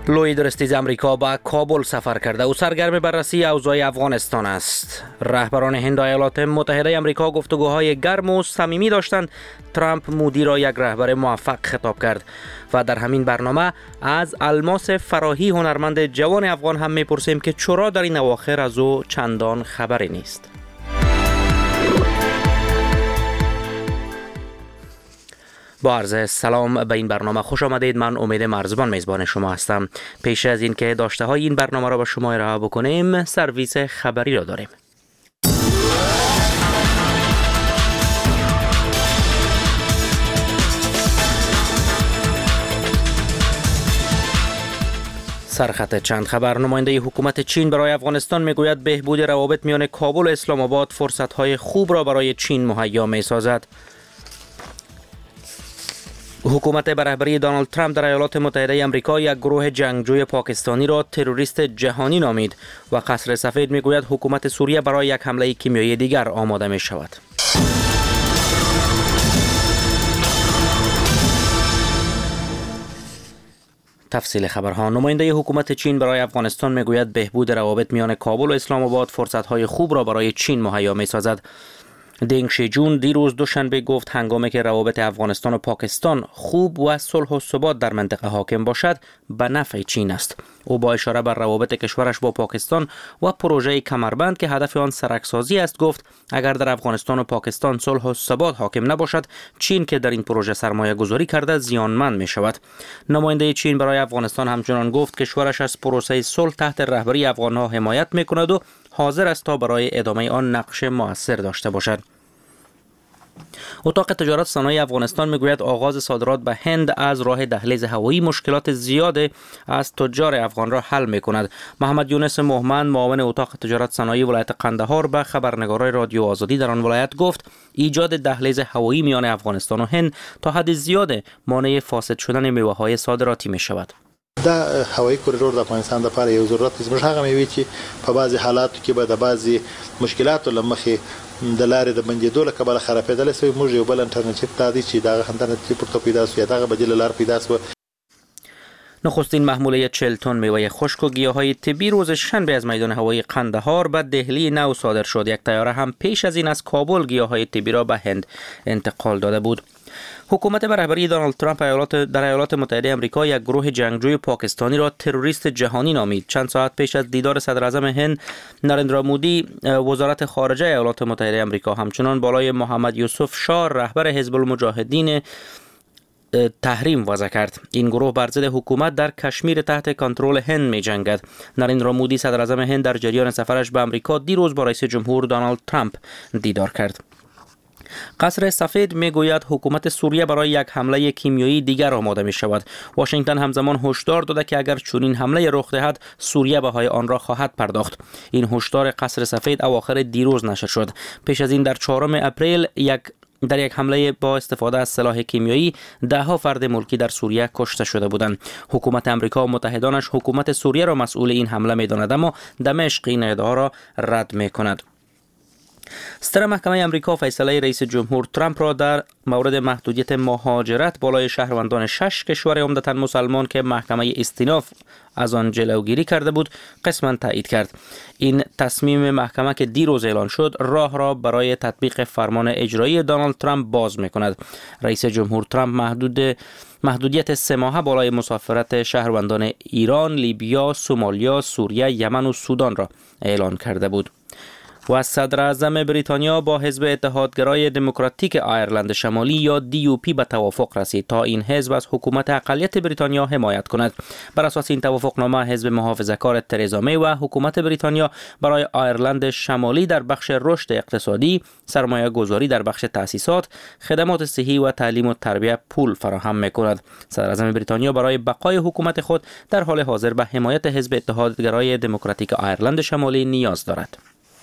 لوید رستیز امریکا به کابل سفر کرده و سرگرم بررسی اوضاع افغانستان است. رهبران هند و ایالات متحده امریکا گفتگوهای گرم و صمیمی داشتند. ترامپ مودی را یک رهبر موفق خطاب کرد و در همین برنامه از الماس فراهی هنرمند جوان افغان هم میپرسیم که چرا در این اواخر از او چندان خبری نیست. با عرض سلام به این برنامه خوش آمدید. من امید مرزبان میزبان شما هستم. پیش از این که داشته های این برنامه را به شما ارائه بکنیم، سرویس خبری را داریم. سرخط چند خبر. نماینده حکومت چین برای افغانستان میگوید بهبود روابط میان کابل و اسلام آباد فرصت‌های خوب را برای چین مهیا می‌سازد. حکومت به رهبری دونالد ترامپ در ایالات متحده آمریکا یک گروه جنگجوی پاکستانی را تروریست جهانی نامید و قصر سفید میگوید حکومت سوریه برای یک حمله کیمیایی دیگر آماده می شود. تفصیل خبرها. نماینده حکومت چین برای افغانستان میگوید بهبود روابط میان کابل و اسلام آباد فرصت‌های خوب را برای چین مهیا می‌سازد. دینگ شیجون دیروز دوشنبه گفت هنگامی که روابط افغانستان و پاکستان خوب و صلح و ثبات در منطقه حاکم باشد به نفع چین است. او با اشاره بر روابط کشورش با پاکستان و پروژه کمربند که هدف آن سرکسازی است گفت اگر در افغانستان و پاکستان صلح و ثبات حاکم نباشد، چین که در این پروژه سرمایه گذاری کرده زیانمند می شود. نماینده چین برای افغانستان همچنان گفت کشورش از پروسه صلح تحت رهبری افغانها حمایت می کند و حاضر است تا برای ادامه آن نقش مؤثر داشته باشد. اتاق تجارت صنایع افغانستان میگوید آغاز صادرات به هند از راه دهلیز هوایی مشکلات زیاد از تجار افغان را حل میکند. محمد یونس مهمند معاون اتاق تجارت صنایع ولایت قندهار به خبرنگارای رادیو آزادی در آن ولایت گفت ایجاد دهلیز هوایی میان افغانستان و هند تا حد زیاد مانع فاسد شدن میوه‌های صادراتی میشود. دا هوایی کوریدور د افغانستان لپاره یو ضرورت دی. زموږ هغه میوې چې په بعضي حالاتو کې به د بعضي مشکلاتو له مخې د لارې د بندېدو له کبله خرابېدلی سوی. موږ یو بل انټرنیټیو دا دی چې دغه انټرنیټ پورته پیدا سو یا دغه بدیل لار پیدا سو. نخستین محموله 40 تن میوه خشک و گیاهای طبی روز شنبه از میدان هوایی قندهار به دهلی نو صادر شد. یک طیاره هم پیش از این از کابل گیاهای طبی را به هند انتقال داده بود. حکومت به رهبری دونالد ترامپ در ایالات متحده آمریکا یک گروه جنگجوی پاکستانی را تروریست جهانی نامید. چند ساعت پیش از دیدار صدر اعظم هند نریندرا مودی، وزارت خارجه ایالات متحده آمریکا همچنان بالای محمد یوسف شاه رهبر حزب المجاهدین تحریم وضع کرد. این گروه بر ضد حکومت در کشمیر تحت کنترل هند می جنگد. نریندرا مودی صدر اعظم هند در جریان سفرش به آمریکا دیروز با رئیس جمهور دونالد ترامپ دیدار کرد. قصر سفید میگوید حکومت سوریه برای یک حمله کیمیایی دیگر آماده می شود. واشنگتن همزمان هشدار داده که اگر چنین حمله رخ دهد سوریه بهای آن را خواهد پرداخت. این هشدار قصر سفید اواخر دیروز نشر شد. پیش از این در 4 اپریل در یک حمله با استفاده از سلاح کیمیایی 10 فرد ملکی در سوریه کشته شده بودند. حکومت امریکا و متحدانش حکومت سوریه را مسئول این حمله می داند اما دمشق این ادعا را رد می کند. ستر محکمه امریکا فیصله رئیس جمهور ترامپ را در مورد محدودیت مهاجرت بالای شهروندان 6 کشور عمدتاً مسلمان که محکمه استیناف از آن جلوگیری کرده بود قسماً تایید کرد. این تصمیم محکمه که دیروز اعلان شد راه را برای تطبیق فرمان اجرایی دونالد ترامپ باز می‌کند. رئیس جمهور ترامپ محدودیت 3 ماهه بالای مسافرت شهروندان ایران، لیبیا، سومالیا، سوریه، یمن و سودان را اعلان کرده بود. و صدر اعظم بریتانیا با حزب اتحادگرای دموکراتیک آیرلند شمالی یا DUP به توافق رسید تا این حزب از حکومت اقلیت بریتانیا حمایت کند. بر اساس این توافقنامه حزب محافظه‌کار ترزا می و حکومت بریتانیا برای آیرلند شمالی در بخش رشد اقتصادی، سرمایه گذاری در بخش تأسیسات، خدمات صحی و تعلیم و تربیت پول فراهم می‌کند. صدر اعظم بریتانیا برای بقای حکومت خود در حال حاضر به حمایت حزب اتحادگرای دموکراتیک آیرلند شمالی نیاز دارد.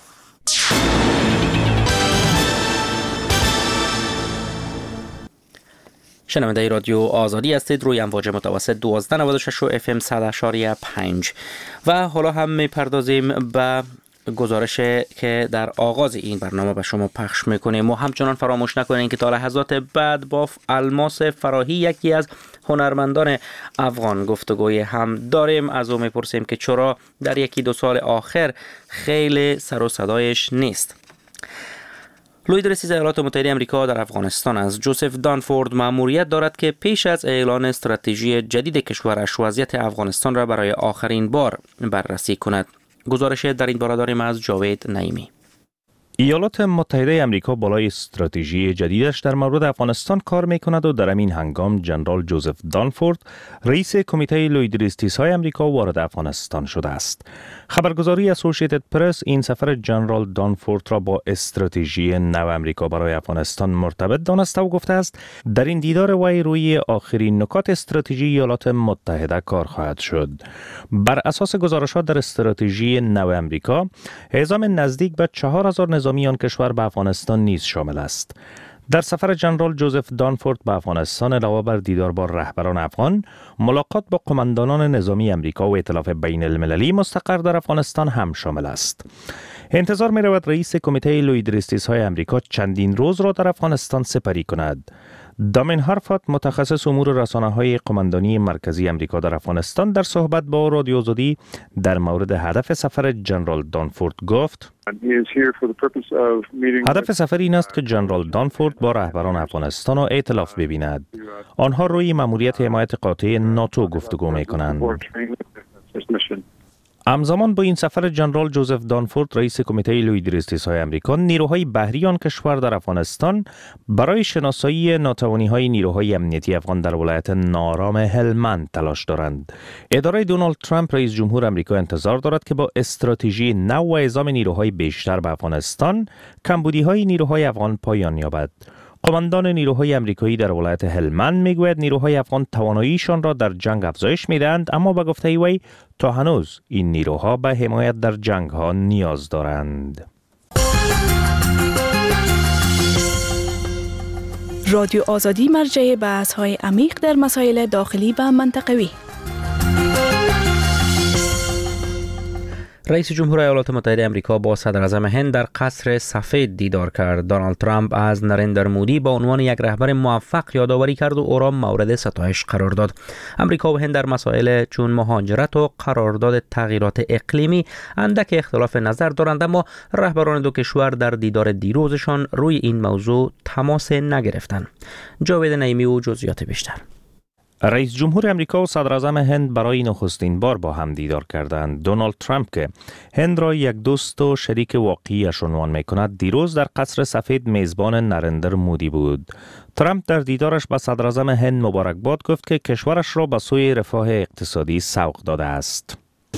شنونده رادیو آزادی هستید روی امواج متوسط 1296 و FM 100.5 و حالا هم میپردازیم به گزارش که در آغاز این برنامه به شما پخش میکنیم و همچنان فراموش نکنید که تا لحظات بعد با الماس فراهی یکی از هنرمندان افغان گفتگوی هم داریم. از او میپرسیم که چرا در یکی دو سال آخر خیلی سر و صدایش نیست. لوید رئیس ایالات متحده آمریکا در افغانستان از جوزف دانفورد مأموریت دارد که پیش از اعلان استراتژی جدید کشورش وضعیت افغانستان را برای آخرین بار بررسی کند. گزارش در این باره داریم از جاوید نعیمی. ایالات متحده آمریکا بالای استراتژی جدیدش در مورد افغانستان کار میکند و در این هنگام جنرال جوزف دانفورد رئیس کمیته لویدریستیس‌های آمریکا وارد افغانستان شده است. خبرگزاری اسوسییتد پرس این سفر جنرال دانفورد را با استراتژی نو آمریکا برای افغانستان مرتبط دانسته و گفته است در این دیدار وی روی آخرین نکات استراتژی ایالات متحده کار خواهد شد. بر اساس گزارشات در استراتژی نو آمریکا، اعزام نزدیک به 4000 نظامی آن کشور به افغانستان نیز شامل است. در سفر جنرال جوزف دانفورد به افغانستان علاوه بر دیدار با رهبران افغان، ملاقات با قماندانان نظامی آمریکا و ائتلاف بین المللی مستقر در افغانستان هم شامل است. انتظار می رود رئیس کمیته لویدریستیس‌های آمریکا چندین روز را در افغانستان سپری کند. دامین هارفات، متخصص امور رسانه‌های قماندانی مرکزی آمریکا در افغانستان، در صحبت با رادیو آزادی در مورد هدف سفر جنرال دانفورد گفت: هدف سفر این است که جنرال دانفورد با رهبران افغانستان و ائتلاف ببیند. آنها روی مأموریت حمایت قاطع ناتو گفتگو می‌کنند. همزمان با این سفر جنرال جوزف دانفورد رئیس کمیته لویدریستیس‌های آمریکا نیروهای بحری آن کشور در افغانستان برای شناسایی ناتوانی‌های نیروهای امنیتی افغان در ولایت ناآرام هلمند تلاش دارند. اداره دونالد ترامپ رئیس جمهور آمریکا انتظار دارد که با استراتژی نو و اعزام نیروهای بیشتر به افغانستان کمبودی‌های نیروهای افغان پایان یابد. قماندان نیروهای آمریکایی در ولایت هلمند میگوید نیروهای افغان تواناییشان را در جنگ افزایش میدهند، اما به گفته وی تا هنوز این نیروها به حمایت در جنگ ها نیاز دارند. رادیو آزادی مرجع بحث های عمیق در مسائل داخلی و منطقوی. رئیس جمهور ایالات متحده آمریکا با صدر اعظم هند در قصر سفید دیدار کرد. دونالد ترامپ از نریندر مودی به عنوان یک رهبر موفق یادآوری کرد و او را مورد ستایش قرار داد. آمریکا و هند در مسائل چون مهاجرت و قرارداد تغییرات اقلیمی اندک اختلاف نظر دارند، اما رهبران دو کشور در دیدار دیروزشان روی این موضوع تماس نگرفتند. جاوید نعیمی و جزئیات بیشتر. رئیس جمهور آمریکا و صدر اعظم هند برای نخستین بار با هم دیدار کردند. دونالد ترامپ که هند را یک دوست و شریک واقعی‌اش عنوان می‌کند، دیروز در قصر سفید میزبان نریندر مودی بود. ترامپ در دیدارش با صدر اعظم هند مبارکباد گفت که کشورش را به سوی رفاه اقتصادی سوق داده است.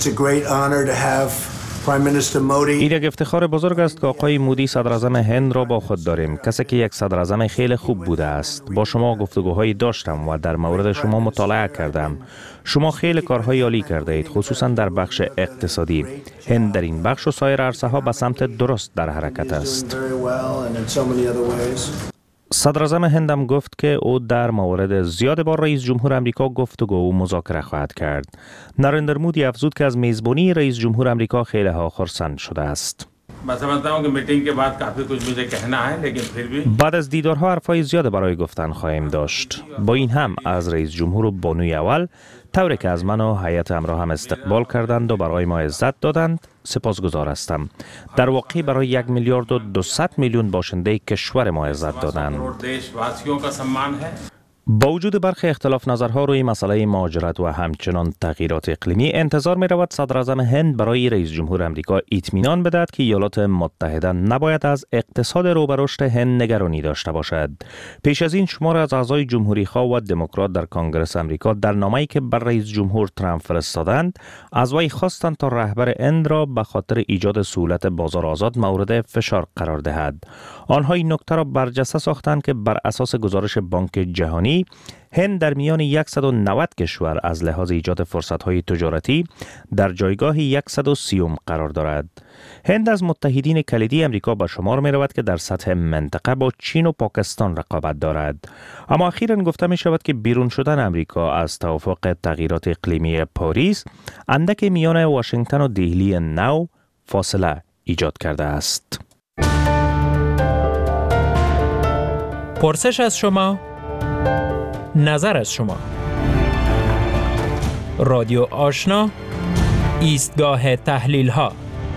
این یک افتخار بزرگ است که آقای مودی صدر اعظم هند را با خود داریم. کسی که یک صدر اعظم خیلی خوب بوده است. با شما گفتگوهایی داشتم و در مورد شما مطالعه کردم. شما خیلی کارهای عالی کرده اید، خصوصا در بخش اقتصادی. هند در این بخش و سایر عرصه‌ها به سمت درست در حرکت است. صدر اعظم هند هم گفت که او در مورد زیاد با رئیس جمهور آمریکا گفتگو و مذاکره خواهد کرد. نریندر مودی افزود که از میزبانی رئیس جمهور آمریکا خیلی ها خرسند شده است. بعد از دیدارها حرفای زیاد برای گفتن خواهیم داشت. با این هم از رئیس جمهور و بانوی اول، طوری که از من و هیئت همراه هم استقبال کردند و برای ما عزت دادند، سپاسگزار هستم. در واقع برای 1,200,000,000 باشنده کشور ما عزت دادند. با وجود برخی اختلاف نظرها روی مسئله مهاجرت و همچنان تغییرات اقلیمی، انتظار می رود صدر اعظم هند برای رئیس جمهور آمریکا اطمینان بدهد که ایالات متحده نباید از اقتصاد رو به رشد هند نگرانی داشته باشد. پیش از این شمار از اعضای جمهوری‌خواه و دموکرات در کنگره آمریکا در نامه‌ای که بر رئیس جمهور ترامپ فرستادند، از وی خواستند تا رهبر هند را به خاطر ایجاد سهولت بازار آزاد مورد فشار قرار دهد. آنها این نکته را برجسته ساختند که بر اساس گزارش بانک جهانی، هند در میان 190 کشور از لحاظ ایجاد فرصت‌های تجارتی در جایگاه 130 قرار دارد. هند از متحدین کلیدی آمریکا به شمار می رود که در سطح منطقه با چین و پاکستان رقابت دارد. اما اخیراً گفته می شود که بیرون شدن آمریکا از توافق تغییرات اقلیمی پاریس اندک میان واشنگتن و دهلی نو فاصله ایجاد کرده است. پرسش از شما، نظر از شما. رادیو آشنا، ایستگاه تحلیل ها.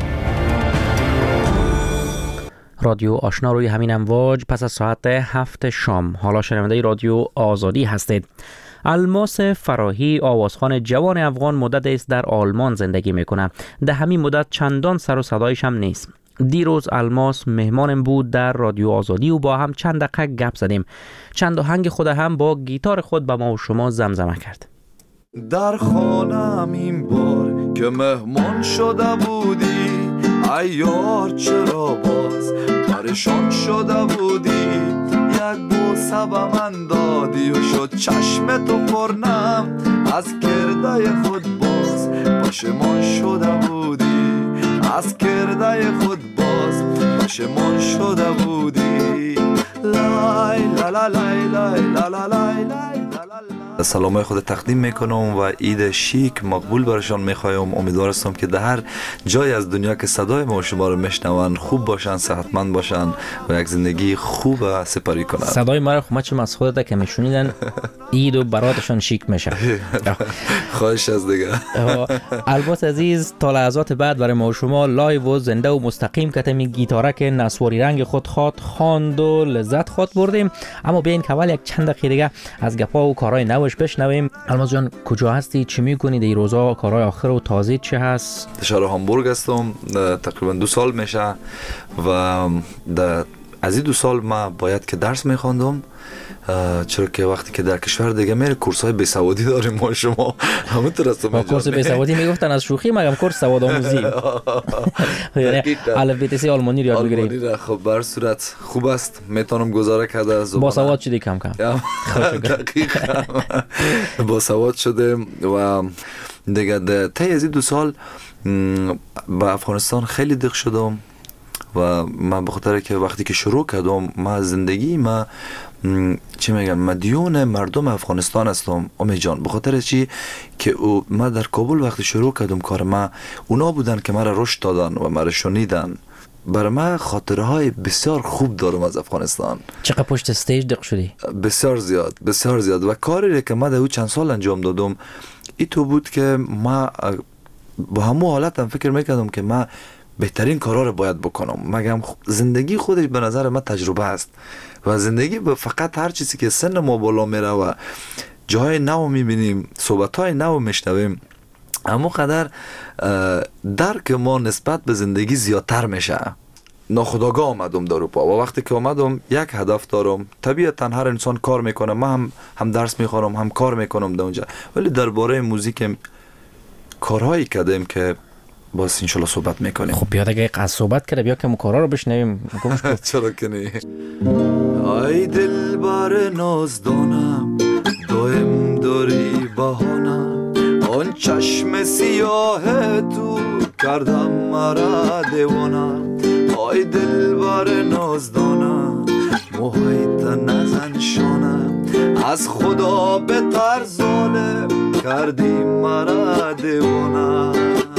رادیو آشنا روی همین امواج پس از ساعت 7 شام. حالا شنونده رادیو آزادی هستید. الماس فراهی آوازخوان جوان افغان مدت است در آلمان زندگی میکنه. در همین مدت چندان سر و صدایش هم نیست. دیروز الماس مهمانم بود در رادیو آزادی و با هم چند دقیقه گپ زدیم. چند آهنگ خود هم با گیتار خود به ما و شما زمزمه کرد. در خانم این بار که مهمان شده بودی، ای یار چرا باز پریشان شده بودی، یک بوسه به من دادی و شد چشم تو پرنم، از کرده خود باز پشیمان شده بودی، از کرده خود باز پشیمان شده بودی. لای لا لا لای لای لا لا لای لای. سلامای خود تقدیم میکنم و عید شیک مقبول برشان میخوایم. امیدوارم که در هر جای از دنیا که صدای ما و شما رو میشنون خوب باشن، صحتمند باشن و یک زندگی خوب سپری کنن. صدای ما رو خودم از خودت که میشنیدن عید و براتشان شیک میشه. خواهش از دیگه. البته عزیز، تا لحظات بعد برای ما و شما لایو و زنده و مستقیم کتمی گیتارک نسواری رنگ خود خواند و لذت خود بردیم. اما بیاین که اول یک چند دقیقه دیگه از گپا و کارهای نوش بشنویم. الماس جان کجا هستی؟ چی میکنی در روزا؟ کارهای آخر و تازه چه هست؟ شهر هامبورگ هستم. تقریبا 2 سال میشه و از این 2 سال ما باید که درس میخواندم، چرا که وقتی که در کشور دیگه میره کورس های بیسوادی داریم ما شما همونطور هستم. با کورس بیسوادی میگفتن از شوخی، مگم کورس سواد آموزی یعنی الف ب آلمانی رو یاد بگیری. خب بر صورت خوب است، میتونم گزاره کرده با سواد شدی کم کم. دقیقاً با سواد شده و دیگه طی از 2 سال با افغانستان خیلی دق شدم و من به خاطر که وقتی که شروع کردم ما زندگی ما چی میگن مدیون مردم افغانستان هستم امید جان، به خاطر چی که ما در کابل وقتی شروع کردم کار ما اونا بودن که مرا رشد دادن و مرا شنیدن. برای من خاطره های بسیار خوب دارم از افغانستان. چقدر پشت استیج دق شدی؟ بسیار زیاد و کاری که ما در او چند سال انجام دادم این تو بود که ما با همون حالتم فکر میکردم که ما بهترین کارا رو باید بکنم. مگم زندگی خودش به نظر من تجربه است و زندگی فقط هر چیزی که سن ما بالا میره و جای نو میبینیم، صحبت‌های نو میشنویم، اما قدر درک ما نسبت به زندگی زیادتر میشه. ناخودآگاه آمدم در اروپا و وقتی که آمدم یک هدف دارم. طبیعتا هر انسان کار میکنه، ما هم درس میخورم هم کار میکنم در اونجا، ولی درباره موزیک کارهایی کردیم که باز انشالله صحبت میکنیم. خب بیا دیگه از صحبت کرده، بیا که کارا رو بشنویم. چرا که نه. ای دلبر نازدانم دائم داری بهانم، آن چشم سیاه تو کردم مرا دیوانم. ای دلبر نازدانم موهایت نزن شانم، از خدا به تر ظالم کردی مرا دیوانم.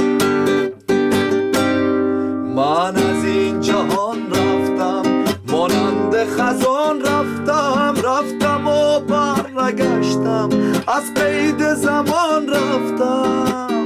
من از این جهان رفتم مانند خزان رفتم و برگشتم، از قید زمان رفتم.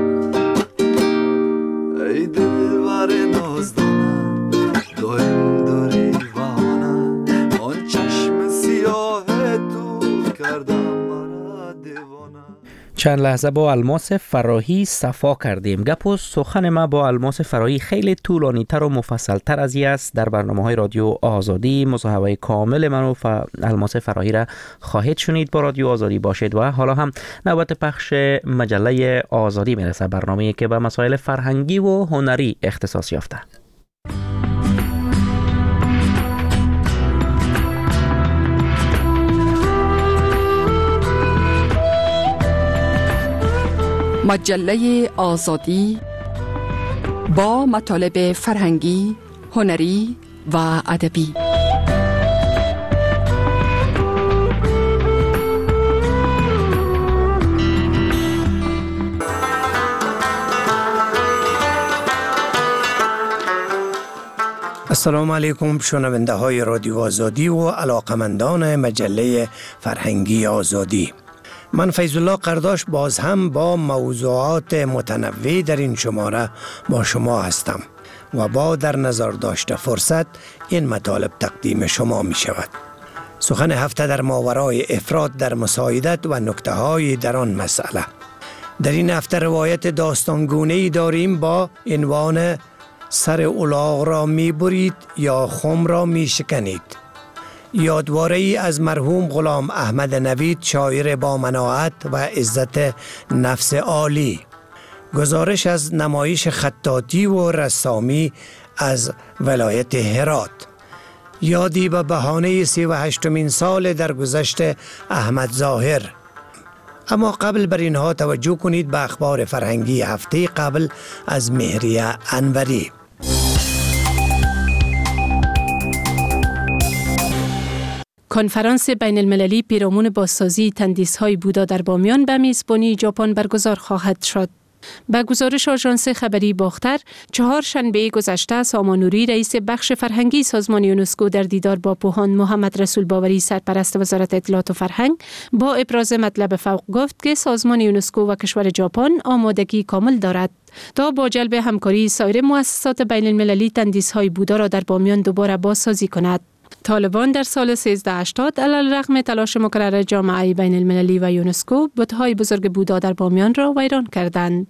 ای دلبر نازدانم دائم داری بهانم، آن چشم سیاه تو کردم مرا دیوانه. چند لحظه با الماس فراهی صفا کردیم. گپ و سخن ما با الماس فراهی خیلی طولانی تر و مفصل تر از این است. در برنامه‌های رادیو آزادی مصاحبه کامل من و الماس فراهی را خواهید شنید. با رادیو آزادی باشید. و حالا هم نوبت پخش مجله آزادی میرسه، برنامه‌ای که به مسائل فرهنگی و هنری اختصاص یافته. مجله آزادی با مطالب فرهنگی، هنری و ادبی. السلام علیکم شنونده های رادیو آزادی و علاقمندان مجله فرهنگی آزادی. من فیض الله قرداش باز هم با موضوعات متنوع در این شماره با شما هستم و با در نظر داشته فرصت این مطالب تقدیم شما می شود. سخن هفته در ماورای افراد در مساعدت و نکته‌های در آن مسئله. در این هفته روایت داستانگونه‌ای داریم با عنوان سر الاغ را می برید یا خم را می شکنید. یادواره‌ای از مرحوم غلام احمد نوید، شاعر با مناعت و عزت نفس عالی. گزارش از نمایش خطاطی و رسامی از ولایت هرات. یادی به بهانه 38مین سال درگذشت احمد ظاهر. اما قبل بر اینها توجه کنید به اخبار فرهنگی هفته قبل از مهریه انوری. کنفرانس بین المللی پیرامون بازسازی تندیس‌های بودا در بامیان به میزبانی ژاپن برگزار خواهد شد. به گزارش آژانس خبری باختر، چهارشنبه گذشته سامان نوری رئیس بخش فرهنگی سازمان یونسکو در دیدار با پوهان محمد رسول باوری سرپرست وزارت اطلاعات و فرهنگ با ابراز مطلب فوق گفت که سازمان یونسکو و کشور ژاپن آمادگی کامل دارد تا با جلب همکاری سایر مؤسسات بین المللی تندیس‌های بودا را در بامیان دوباره بازسازی کند. طالبان در سال 1380 علیرغم تلاش مکرر جامعه بین المللی و یونسکو بت‌های بزرگ بودا در بامیان را ویران کردند.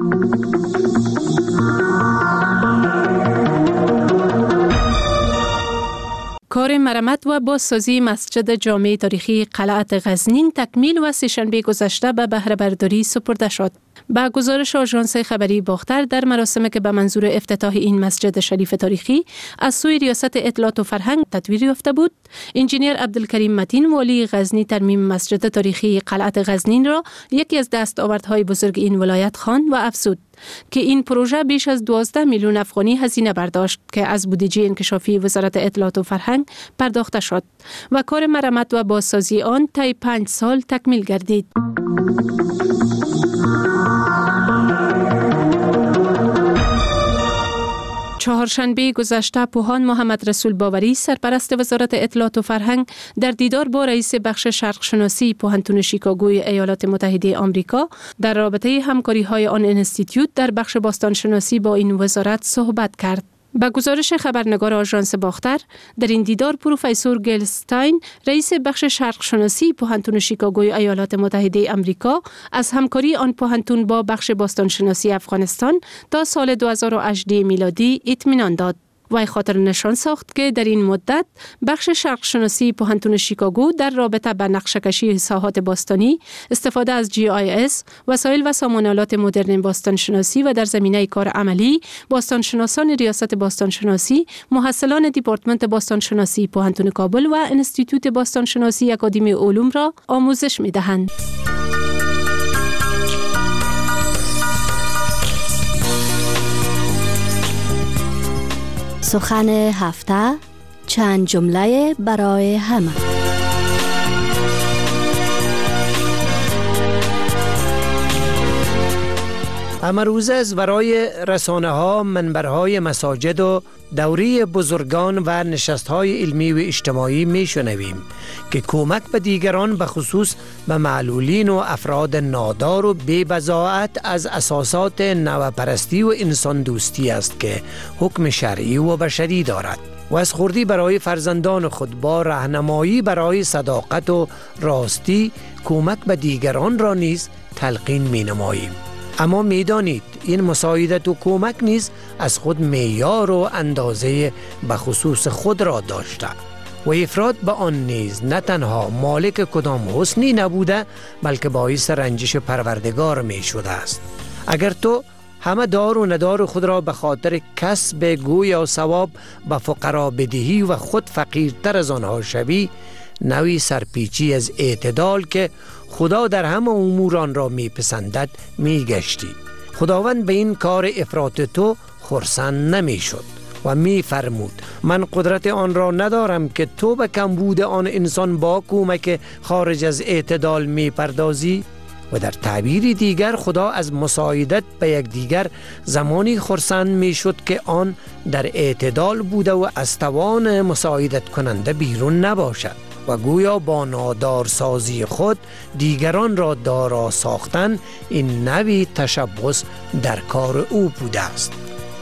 کار مرمت و بازسازی مسجد جامع تاریخی قلعت غزنین تکمیل و سه‌شنبه گذشته به بهره برداری سپرده شد. با گزارش آژانس خبری باختر، در مراسمی که به منظور افتتاح این مسجد شریف تاریخی از سوی ریاست اطلاعات و فرهنگ تدویر یافته بود، انجینیر عبدالکریم متین والی غزنی ترمیم مسجد تاریخی قلعت غزنین را یکی از دستاوردهای بزرگ این ولایت خواند و افزود که این پروژه بیش از 12 میلیون افغانی هزینه برداشت که از بودجه انکشافی وزارت اطلاعات و فرهنگ پرداخته شد و کار مرمت و بازسازی آن طی 5 سال تکمیل گردید. چهارشنبه گذشته پوهان محمد رسول باوری سرپرست وزارت اطلاعات و فرهنگ در دیدار با رئیس بخش شرق شناسی پوهنتون شیکاگوی ایالات متحده آمریکا در رابطه همکاری‌های آن انستیتیوت در بخش باستان شناسی با این وزارت صحبت کرد. با گزارش خبرنگار آژانس باختر، در این دیدار پروفسور گلستاین رئیس بخش شرق شناسی پوهنتون شیکاگوی ایالات متحده آمریکا از همکاری آن پوهنتون با بخش باستان شناسی افغانستان تا سال 2018 میلادی اطمینان داد. وی خاطر نشان ساخت که در این مدت بخش شرق شناسی پوهنتون شیکاگو در رابطه با نقشه‌کشی ساحات باستانی، استفاده از GIS، وسایل و سامانالات مدرن باستان شناسی و در زمینه کار عملی، باستان شناسان ریاست باستان شناسی، محصلان دیپارتمنت باستان شناسی پوهنتون کابل و انستیتوت باستان شناسی اکادمی علوم را آموزش می‌دهند. سخن هفته، چند جمله برای همه. امروزه از برای رسانه‌ها، منبرهای مساجد و دوره بزرگان و نشست‌های علمی و اجتماعی می‌شنویم که کمک به دیگران به خصوص به معلولین و افراد نادار و بی‌بضاعت از اساسات نوپرستی و انسان دوستی است که حکم شرعی و بشری دارد و از خردی برای فرزندان خود با راهنمایی برای صداقت و راستی کمک به دیگران را نیز تلقین می‌نماییم. اما می‌دانید این مساعدت و کمک نیز از خود معیار و اندازه به خصوص خود را داشته و افراد به آن نیز نه تنها مالک کدام حسنی نبوده بلکه باعث رنجش پروردگار می شده است. اگر تو همه دار و ندار خود را به خاطر کسب گویا ثواب به فقرا بدهی و خود فقیرتر از آنها شوی، نوی سرپیچی از اعتدال که خدا در همه امور آن را میپسندد میگشتی. خداوند به این کار افراط تو خرسند نمیشد و میفرمود من قدرت آن را ندارم که تو به کمبود آن انسان با کمک خارج از اعتدال میپردازی. و در تعبیر دیگر خدا از مساعدت به یکدیگر زمانی خرسند میشد که آن در اعتدال بوده و از توان مساعدت کننده بیرون نباشد و گویا با نادارسازی خود دیگران را دارا ساختن این نوعی تشبث در کار او بوده است.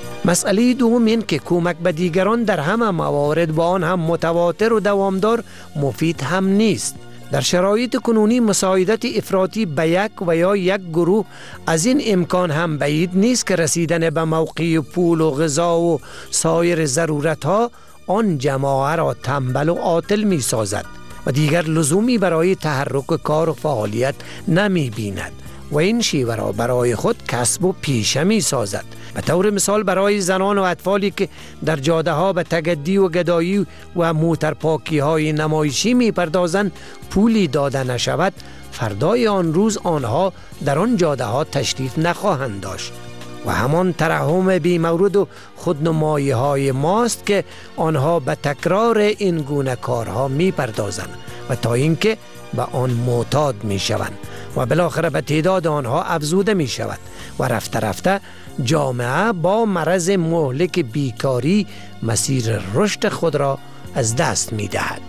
مسئله دوم این که کمک به دیگران در همه موارد با آن هم متواتر و دوامدار مفید هم نیست. در شرایط کنونی مساعدت افراطی به یک و یا یک گروه از این امکان هم بعید نیست که رسیدن به موقع پول و غذا و سایر ضرورتها آن جماعه را تنبل و عاطل می سازد و دیگر لزومی برای تحرک کار و فعالیت نمی بیند و این شیوه را برای خود کسب و پیشه می سازد. به طور مثال برای زنان و اطفالی که در جاده ها به تگدی و گدایی و موترپاکی های نمایشی می پردازند پولی داده نشود، فردای آن روز آنها در آن جاده ها تشریف نخواهند داشت و همان ترحم بی مورد و خودنمایی های ماست که آنها به تکرار این گونه کارها می پردازند و تا اینکه به آن معتاد می شوند و بالاخره به تعداد آنها افزوده می شود و رفته رفته جامعه با مرض مهلک بیکاری مسیر رشد خود را از دست می دهد.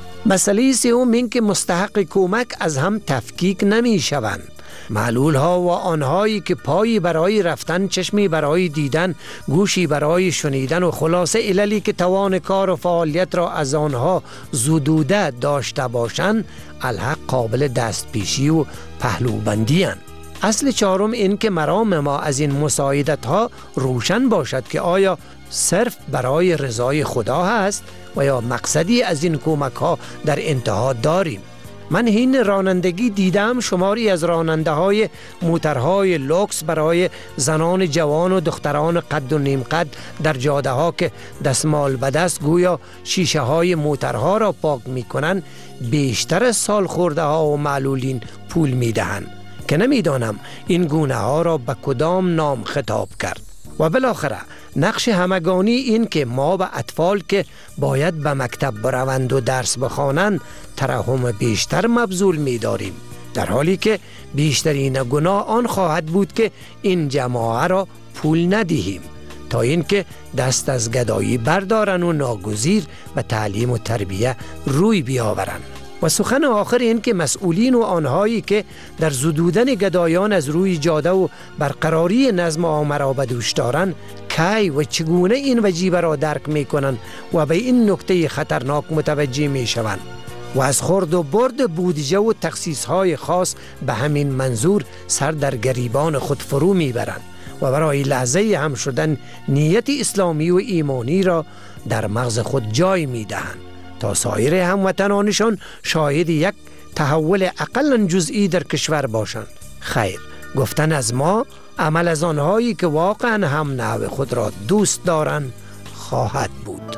مسئله سوم این که مستحق کمک از هم تفکیک نمی شوند. معلول ها و آنهایی که پایی برای رفتن، چشمی برای دیدن، گوشی برای شنیدن و خلاصه عللی که توان کار و فعالیت را از آنها زدوده داشته باشند، الحق قابل دستپیشی و پهلوبندی اند. اصل چهارم این که مرام ما از این مساعدت ها روشن باشد که آیا صرف برای رضای خدا هست و یا مقصدی از این کمک ها در انتها داریم. من این رانندگی دیدم شماری از راننده های موترهای لوکس برای زنان جوان و دختران قد و نیم قد در جاده ها که دستمال به دست گویا شیشه های موترها را پاک می کنند بیشتر از سال خورده ها و معلولین پول می دهند که نمیدانم این گونه ها را به کدام نام خطاب کرد. و بالاخره نقش همگانی این که ما به اطفال که باید به مکتب بروند و درس بخوانند ترحم بیشتر مبذول می داریم، در حالی که بیشترین گناه آن خواهد بود که این جماعه را پول ندهیم تا اینکه دست از گدایی بردارن و ناگزیر به تعلیم و تربیه روی بیاورند. و سخن آخر این که مسئولین و آنهایی که در زدودن گدایان از روی جاده و برقراری نظم عامه را به دوش دارند کی و چگونه این وجیبه را درک می کنند و به این نکته خطرناک متوجه می شوند و از خورد و برد بودجه و تخصیص های خاص به همین منظور سر در گریبان خود فرو می برند و برای لحظه هم شدن نیت اسلامی و ایمانی را در مغز خود جای می دهند تا سایر هموطنانشان شاهد یک تحول اقلا جزئی در کشور باشند. خیر، گفتن از ما عمل از آنهایی که واقعا هم نحو خود را دوست دارند خواهد بود.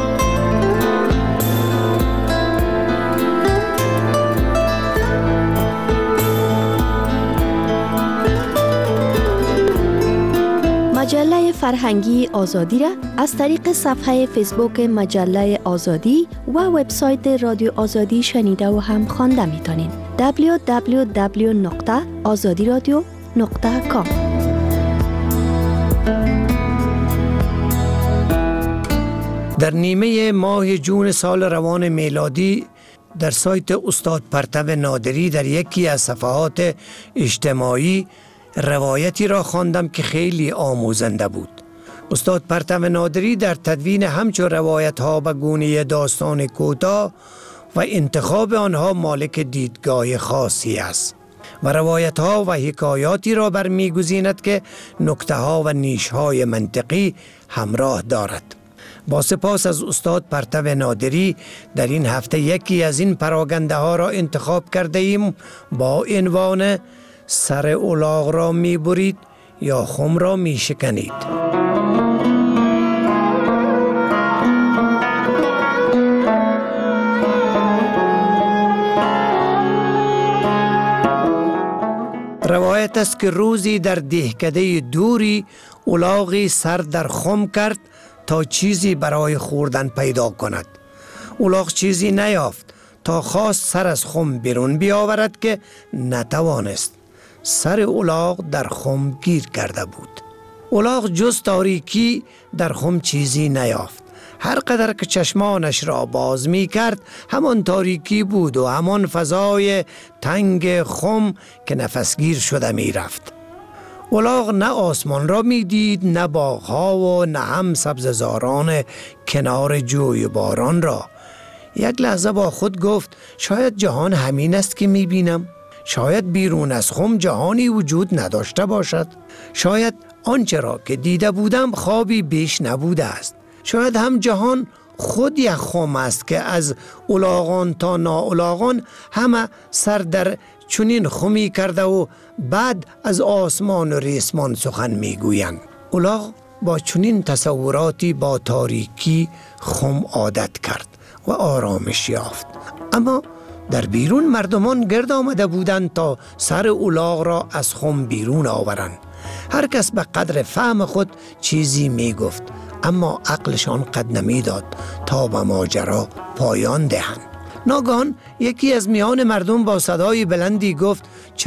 مجله فرهنگی آزادی را از طریق صفحه فیسبوک مجله آزادی و وبسایت رادیو آزادی شنیده و هم خوانده می‌تونین. www.azadiradio.com. در نیمه ماه جون سال روان میلادی در سایت استاد پرتو نادری در یکی از صفحات اجتماعی روایتی را خواندم که خیلی آموزنده بود. استاد پرتو نادری در تدوین همچون روایت ها به گونه داستان کوتاه و انتخاب آنها مالک دیدگاه خاصی است و روایت ها و حکایاتی را برمیگزیند که نکته ها و نیش های منطقی همراه دارد. با سپاس از استاد پرتو نادری در این هفته یکی از این پراگنده ها را انتخاب کرده ایم با عنوان سر الاغ را می برید یا خم را می شکنید. روایت است که روزی در دهکده دوری الاغی سر در خم کرد تا چیزی برای خوردن پیدا کند. الاغ چیزی نیافت تا خواست سر از خم بیرون بیاورد که نتوانست. سر الاغ در خم گیر کرده بود. الاغ جز تاریکی در خم چیزی نیافت. هر قدر که چشمانش را باز می کرد همان تاریکی بود و همان فضای تنگ خم که نفسگیر شده می رفت. الاغ نه آسمان را می دید، نه باغها و نه هم سبززاران کنار جوی باران را. یک لحظه با خود گفت شاید جهان همین است که می بینم. شاید بیرون از خم جهانی وجود نداشته باشد. شاید آنچه را که دیده بودم خوابی بیش نبوده است. شاید هم جهان خود یک خم است که از الاغان تا ناالاغان همه سر در چنین خمی کرده و بعد از آسمان و ریسمان سخن میگویند. الاغ با چنین تصوراتی با تاریکی خم عادت کرد و آرامش یافت. اما در بیرون مردمان گرد آمده بودند تا سر الاغ را از خم بیرون آورند. هر کس به قدر فهم خود چیزی می گفت، اما عقلشان قد نمی داد تا به ماجرا پایان دهند. ناگهان یکی از میان مردم با صدای بلندی گفت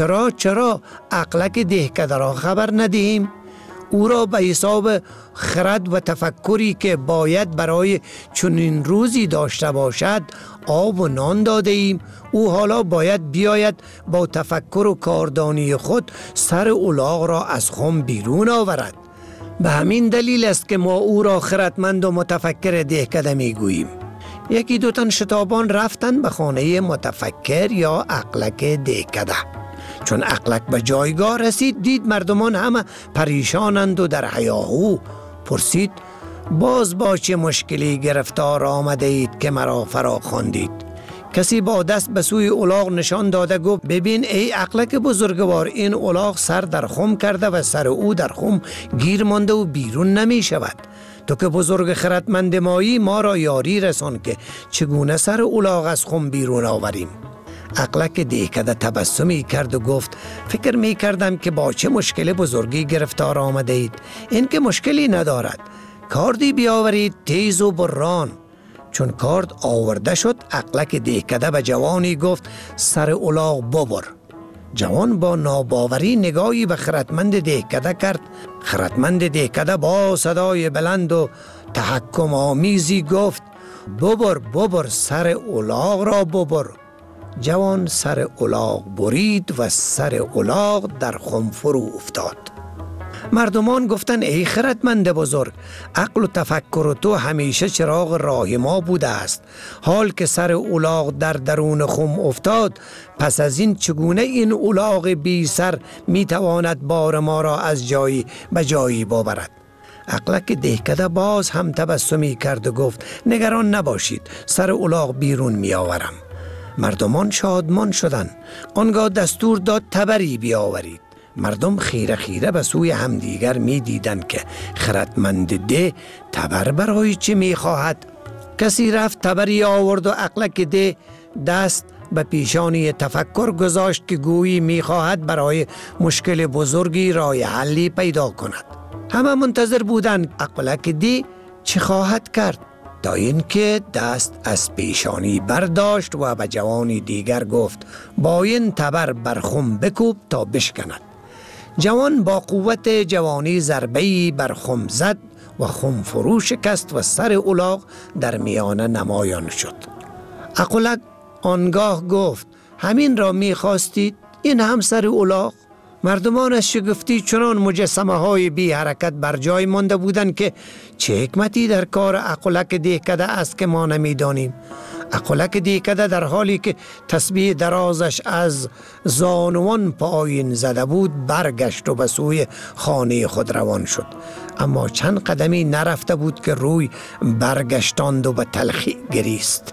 چرا عقلک دهکده را خبر ندهیم؟ او را به حساب خرد و تفکری که باید برای چنین روزی داشته باشد آب و نان داده ایم. او حالا باید بیاید با تفکر و کاردانی خود سر الاغ را از خم بیرون آورد. به همین دلیل است که ما او را خردمند و متفکر دهکده می گوییم. یکی دو تن شتابان رفتن به خانه متفکر یا عقلک دهکده. چون عقلک به جایگاه رسید دید مردمان همه پریشانند و در هیاهو. پرسید باز با چه مشکلی گرفتار آمده اید که مرا فرا خواندید؟ کسی با دست به سوی الاغ نشان داده گفت ببین ای عقلک بزرگوار، این الاغ سر در خم کرده و سر او در خم گیر مانده و بیرون نمی شود. تو که بزرگ خردمند مایی ما را یاری رسان که چگونه سر الاغ از خم بیرون آوریم. عقلک دهکده تبسمی کرد و گفت فکر می کردم که با چه مشکل بزرگی گرفتار آمده اید. این که مشکلی ندارد، کاردی بیاورید تیز و بران. چون کارد آورده شد عقلک دهکده به جوانی گفت سر الاغ ببر. جوان با ناباوری نگاهی به خردمند دهکده کرد. خردمند دهکده با صدای بلند و تحکم آمیزی گفت ببر سر الاغ را ببر. جوان سر الاغ برید و سر الاغ در خم فرو افتاد. مردمان گفتن ای خردمند بزرگ، عقل و تفکر تو همیشه چراغ راه ما بوده است. حال که سر الاغ در درون خم افتاد، پس از این چگونه این الاغ بی سر می تواند بار ما را از جایی به جایی ببرد؟ عقلک دهکده باز هم تبسمی کرد و گفت نگران نباشید، سر الاغ بیرون می آورم. مردمان شادمان شدند. آنگاه دستور داد تبری بیاورید. مردم خیره خیره به سوی همدیگر می دیدند که خردمند ده تبر برای چه می خواهد. کسی رفت تبری آورد و عقلک ده دست به پیشانی تفکر گذاشت که گویی می خواهد برای مشکل بزرگی راه حلی پیدا کند. همه منتظر بودند عقلک ده چه خواهد کرد، تا اینکه دست از پیشانی برداشت و به جوانی دیگر گفت با این تبر بر خم بکوب تا بشکند. جوان با قوت جوانی ضربه‌ای بر خم زد و خم فرو شکست و سر الاغ در میانه نمایان شد. عقلک آنگاه گفت همین را می‌خواستید؟ این هم سر الاغ؟ مردمان از شگفتی چنان مجسمه های بی حرکت بر جای مانده بودند که چه حکمتی در کار عقلک دهکده است که ما نمی‌دانیم. عقلک دهکده در حالی که تسبیح درازش از زانوان پایین زده بود برگشت و به سوی خانه خود روان شد. اما چند قدمی نرفته بود که روی برگشتاند و به تلخی گریست.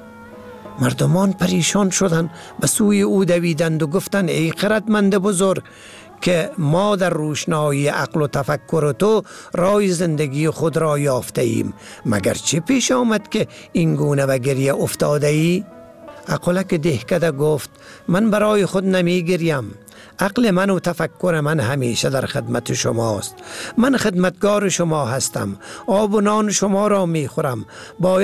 مردمان پریشان شدند، به سوی او دویدند و گفتند ای خردمند بزرگ که ما در روشنایی عقل و تفکر تو راه زندگی خود را یافته ایم، مگر چه پیش آمد که این گونه به گریه افتاده ای؟ عقلک دهکده گفت من برای خود نمی گریم. عقل من و تفکر من همیشه در خدمت شماست. من خدمتگار شما هستم. آب و نان شما را می خورم. باید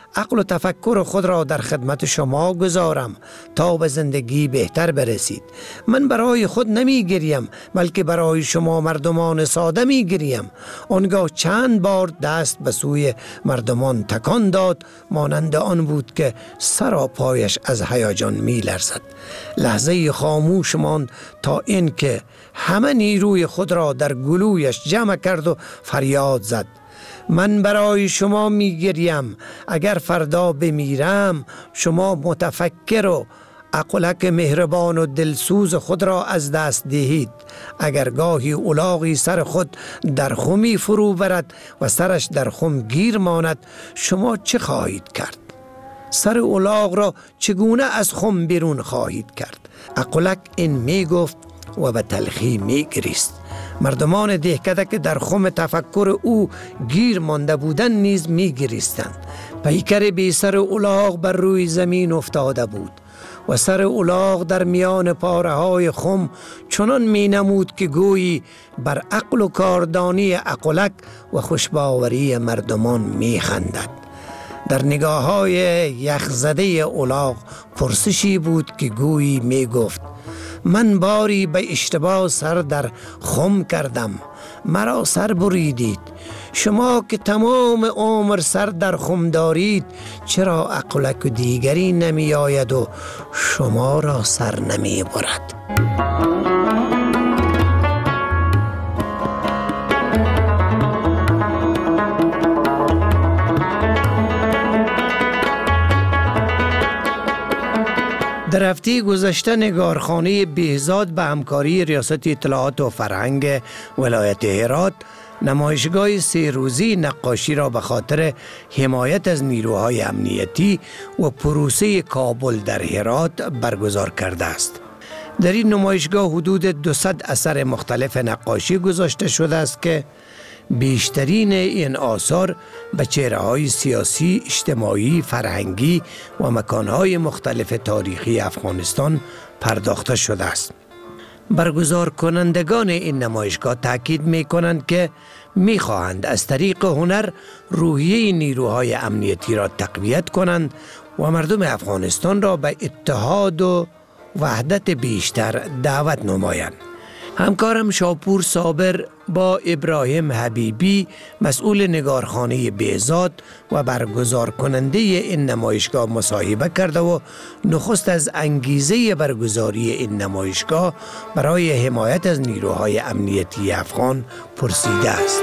عقل و تفکر خود را در خدمت شما گذارم تا به زندگی بهتر برسید. من برای خود نمی گریم بلکه برای شما مردمان ساده می گریم. آنگاه چند بار دست به سوی مردمان تکان داد، مانند آن بود که سراپایش از هیجان می لرزد. لحظه خاموش ماند تا اینکه همه نیروی خود را در گلویش جمع کرد و فریاد زد: من برای شما می گریم. اگر فردا بمیرم شما متفکر و عقلک مهربان و دلسوز خود را از دست دهید. اگر گاهی الاغی سر خود در خمی فرو برد و سرش در خم گیر ماند، شما چه خواهید کرد؟ سر الاغ را چگونه از خم بیرون خواهید کرد؟ عقلک این می گفت و به تلخی می گریست. مردمان دهکده که در خم تفکر او گیر مانده بودند نیز می گریستند. پیکر بی سر الاغ بر روی زمین افتاده بود و سر الاغ در میان پاره های خم چنان می نمود که گویی بر عقل و کاردانی عقلک و خوشباوری مردمان می خندد. در نگاه های یخزده الاغ پرسشی بود که گویی می گفت: من باری به اشتباه سر در خم کردم، مرا سر بریدید. شما که تمام عمر سر در خم دارید، چرا عقلک دیگری نمی آید و شما را سر نمی برد؟ در هفته گذشته نگارخانه بهزاد به همکاری ریاست اطلاعات و فرهنگ ولایت هرات نمایشگاه 3 روزی نقاشی را به خاطر حمایت از نیروهای امنیتی و پروسه کابل در هرات برگزار کرده است. در این نمایشگاه حدود 200 اثر مختلف نقاشی گذاشته شده است که بیشترین این آثار به چهره‌های سیاسی، اجتماعی، فرهنگی و مکانهای مختلف تاریخی افغانستان پرداخته شده است. برگزار کنندگان این نمایشگاه تاکید می کنند که می خواهند از طریق هنر روحیه نیروهای امنیتی را تقویت کنند و مردم افغانستان را به اتحاد و وحدت بیشتر دعوت نمایند. همکارم شاپور صابر با ابراهیم حبیبی مسئول نگارخانه بهزاد و برگزار کننده این نمایشگاه مصاحبه کرده و نخست از انگیزه برگزاری این نمایشگاه برای حمایت از نیروهای امنیتی افغان پرسیده است.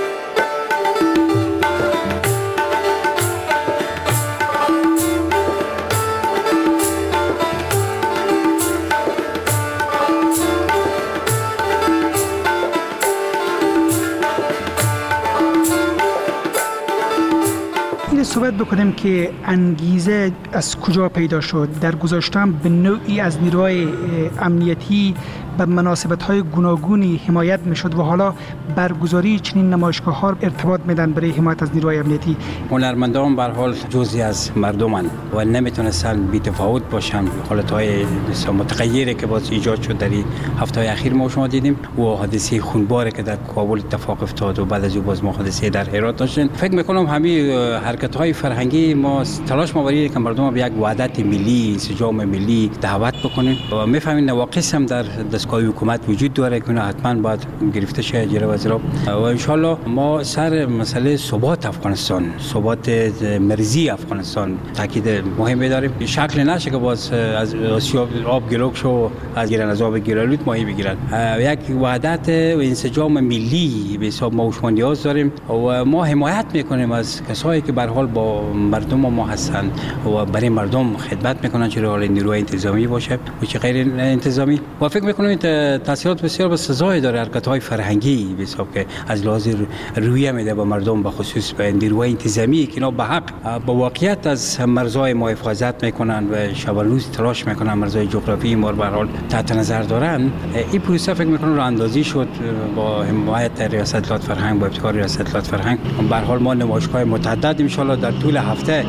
صحبت بکنیم که انگیزه از کجا پیدا شد. در گذشته به نوعی از نیروهای امنیتی به مناسبت‌های گوناگونی حمایت می‌شد و حالا برگزاری چنین نمایشگاه‌ها ارتباط میدن برای حمایت از نیروهای امنیتی. هنرمندان به هر حال جزئی از مردمن و نمیتونستن بی‌تفاوت باشن. حالت‌های متغیری که باز ایجاد شد در این هفته‌های اخیر ما شما دیدیم و حادثه خونباری که در کابل اتفاق افتاد و بعد از اون باز ما حادثه در هرات داشتیم. فکر می‌کنم همین حرکت‌های فرهنگی ما تلاش می‌بریم که مردم به یک وحدت ملی، انسجام ملی دعوت بکنیم و می‌فهمیم نواقص هم در دستگاه حکومت وجود داره که حتما باید گرفته شه جلو از را و ان شاء الله ما سر مسئله ثبات افغانستان، ثبات مرزی افغانستان تاکید مهمی داریم. شکل نشه که باز از آب گلوک شو از گیرن از آب گیرالود ماهی بگیرن. یک وحدت و انسجام ملی به حساب ما شما نیاز داریم و ما حمایت میکنیم از کسایی که به هر حال با مردم ما هستن و برای مردم خدمت میکنن، چه حال نیروی انتظامی باشه و چه غیر انتظامی. و فکر میکنم تاثیرات بسیار به سزای داره حرکت‌های فرهنگی به حساب که از لحاظ رویه میده به مردم، به خصوص به نیروهای انتظامی که اینا به حق با واقعیت از مرزهای ما حفاظت میکنن و شب و روز تلاش میکنن مرزهای جغرافیایی ما به هر حال تحت نظر دارن. این پروسه فکر میکنم راهاندازی شد با حمایت ریاست اطلاعات فرهنگ، با ابتکار ریاست اطلاعات فرهنگ. به هر حال ما نمایشگاه متعدد ان شاء الله در طول هفته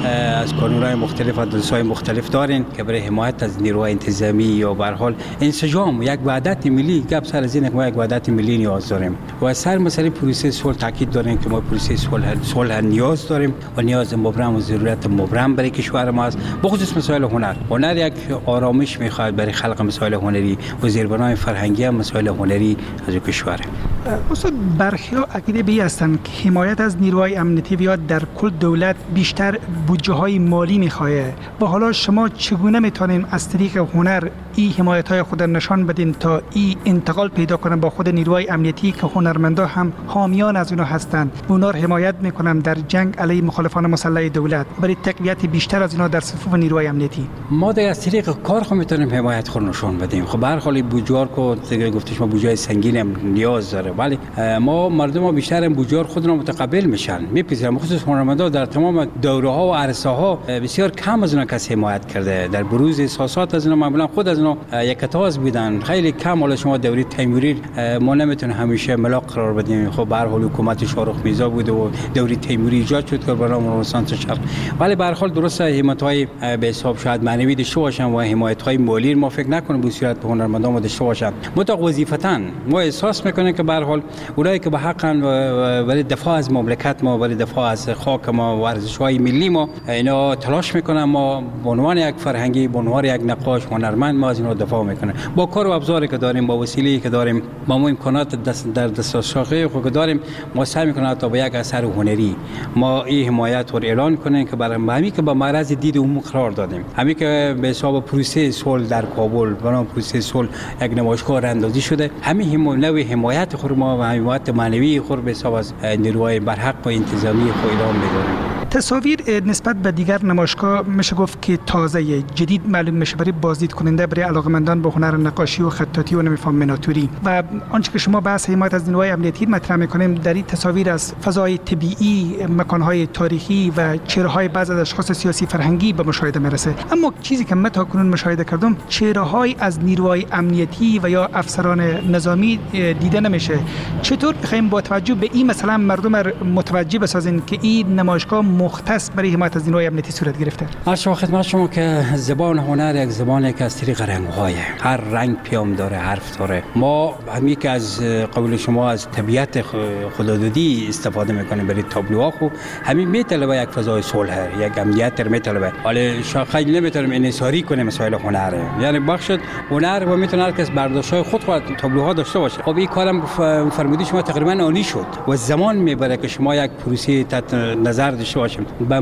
از کانون‌های مختلف و دسته‌های مختلف دارین که برای حمایت از نیروهای انتظامی یا به هر حال انسجام یک وحدت ملی گپ سر از این ما یک وحدت ملی نیاز داریم و سر مسئله پروسه صلح تاکید داریم که ما پروسه صلح نیاز داریم و نیاز مبرم و ضرورت مبرم برای کشور ما است. بخصوص مسائل هنر یک آرامش میخواد برای خلق مسائل هنری و زیربنای فرهنگی هم مسائل هنری از کشور. استاد برخیا عقیده به هستند که حمایت از نیروهای امنیتی یا در کل دولت بیشتر بودجه‌های مالی می‌خواد و حالا شما چگونه میتونین از طریق هنر این حمایت‌های خود نشان بدین تا این انتقال پیدا کنن با خود نیروهای امنیتی که هنرمندا هم حامیان از اونها هستند اونا رو حمایت میکنن در جنگ علیه مخالفان مسلح دولت برای تقویت بیشتر از اینا در صفوف نیروهای امنیتی؟ ما در از طریق کار خود میتونیم حمایت خود نشون بدیم. خب به هر حال بودجه کو گفتش ما بودجه سنگین هم نیاز داره ولی ما مردم بیشتر بودجه خود را متقبل میشن میپذیرن. خصوص هنرمندا در تمام دوره‌ها و عرصه‌ها بسیار کم از اونها کسی حمایت کرده. در بروز احساسات از اونها معمولا خود از اونها یکتاز بودن خیلی کم. حالا شما دوره تیموری ما نمیتونیم همیشه ملاق قرار بدیم. خب به هر حال حکومت شاهرخ میرزا بود و دوره تیموری ایجاد شد که برای رنسانس شرق ولی به هر حال درست حمایت‌های به حساب شاید معنوی داشته باشن و حمایت‌های مالی ما فکر نکنیم به صورت به هنرمندان داشته باشن. مطلق وظیفتاً ما احساس میکنیم که به هر حال اونایی که به حقاً برای دفاع از مملکت ما برای دفاع از خاک ما و ارزش‌های ملی ما اینا تلاش میکنن. ما به عنوان یک فرهنگی به عنوان یک نقاش هنرمند ما از اینا دفاع میکنیم با کار و ابزاری که داریم با وسیله‌ای که داریم با امکانات در دسترسی خود داریم. ما سعی میکنیم تا با یک اثر هنری ما این حمایت رو اعلان کنیم که برای همین که با معرض دید عموم قرار دادیم. همین که به حساب پروسه صلح در کابل بنا پروسه صلح یک نمایشگاه اندازی شده همین نوع حمایت خود ما و حمایت معنوی خود به حساب از نیروهای برحق و انتظامی خود اعلام می‌داریم. تصاویر نسبت به دیگر نمایشگاه میشه گفت که تازه جدید معلوم میشه برای بازدید کننده برای علاقه‌مندان به هنر نقاشی و خطاطی و نمیفهم مناتوری و آنچه که شما بحث حمایت از نیروهای امنیتی مطرح میکنیم در این تصاویر از فضای طبیعی مکانهای تاریخی و چهره‌های بعضی از اشخاص سیاسی فرهنگی به مشاهده میرسه. اما چیزی که من تا کنون مشاهده کردم چهره‌های از نیروهای امنیتی و یا افسران نظامی دیده نمیشه. چطور بخوایم با توجه به این مثلا مردم متوجه بسازین که این نمایشگاه مختص برای حمایت از نیروهای امنیتی صورت گرفته؟ عرض خدمت شما که زبان هنر یک زبانی که از طریق رنگ‌های هر رنگ پیام داره حرف داره. ما همین که از قول شما از طبیعت خدادادی استفاده میکنیم برای تابلوها خو همین میطلبه یک فضای صلح یک امنیت میطلبه. حالا خیلی نمیتونیم انحصاری کنیم مسائل هنر یعنی بخش هنر و میتونه هر کس برداشت‌های خود تابلوها داشته باشه. خب این کارم فرمودی شما تقریبا عالی شد و زمان میبره که شما یک پروسه تحت نظر داشته باشیم. به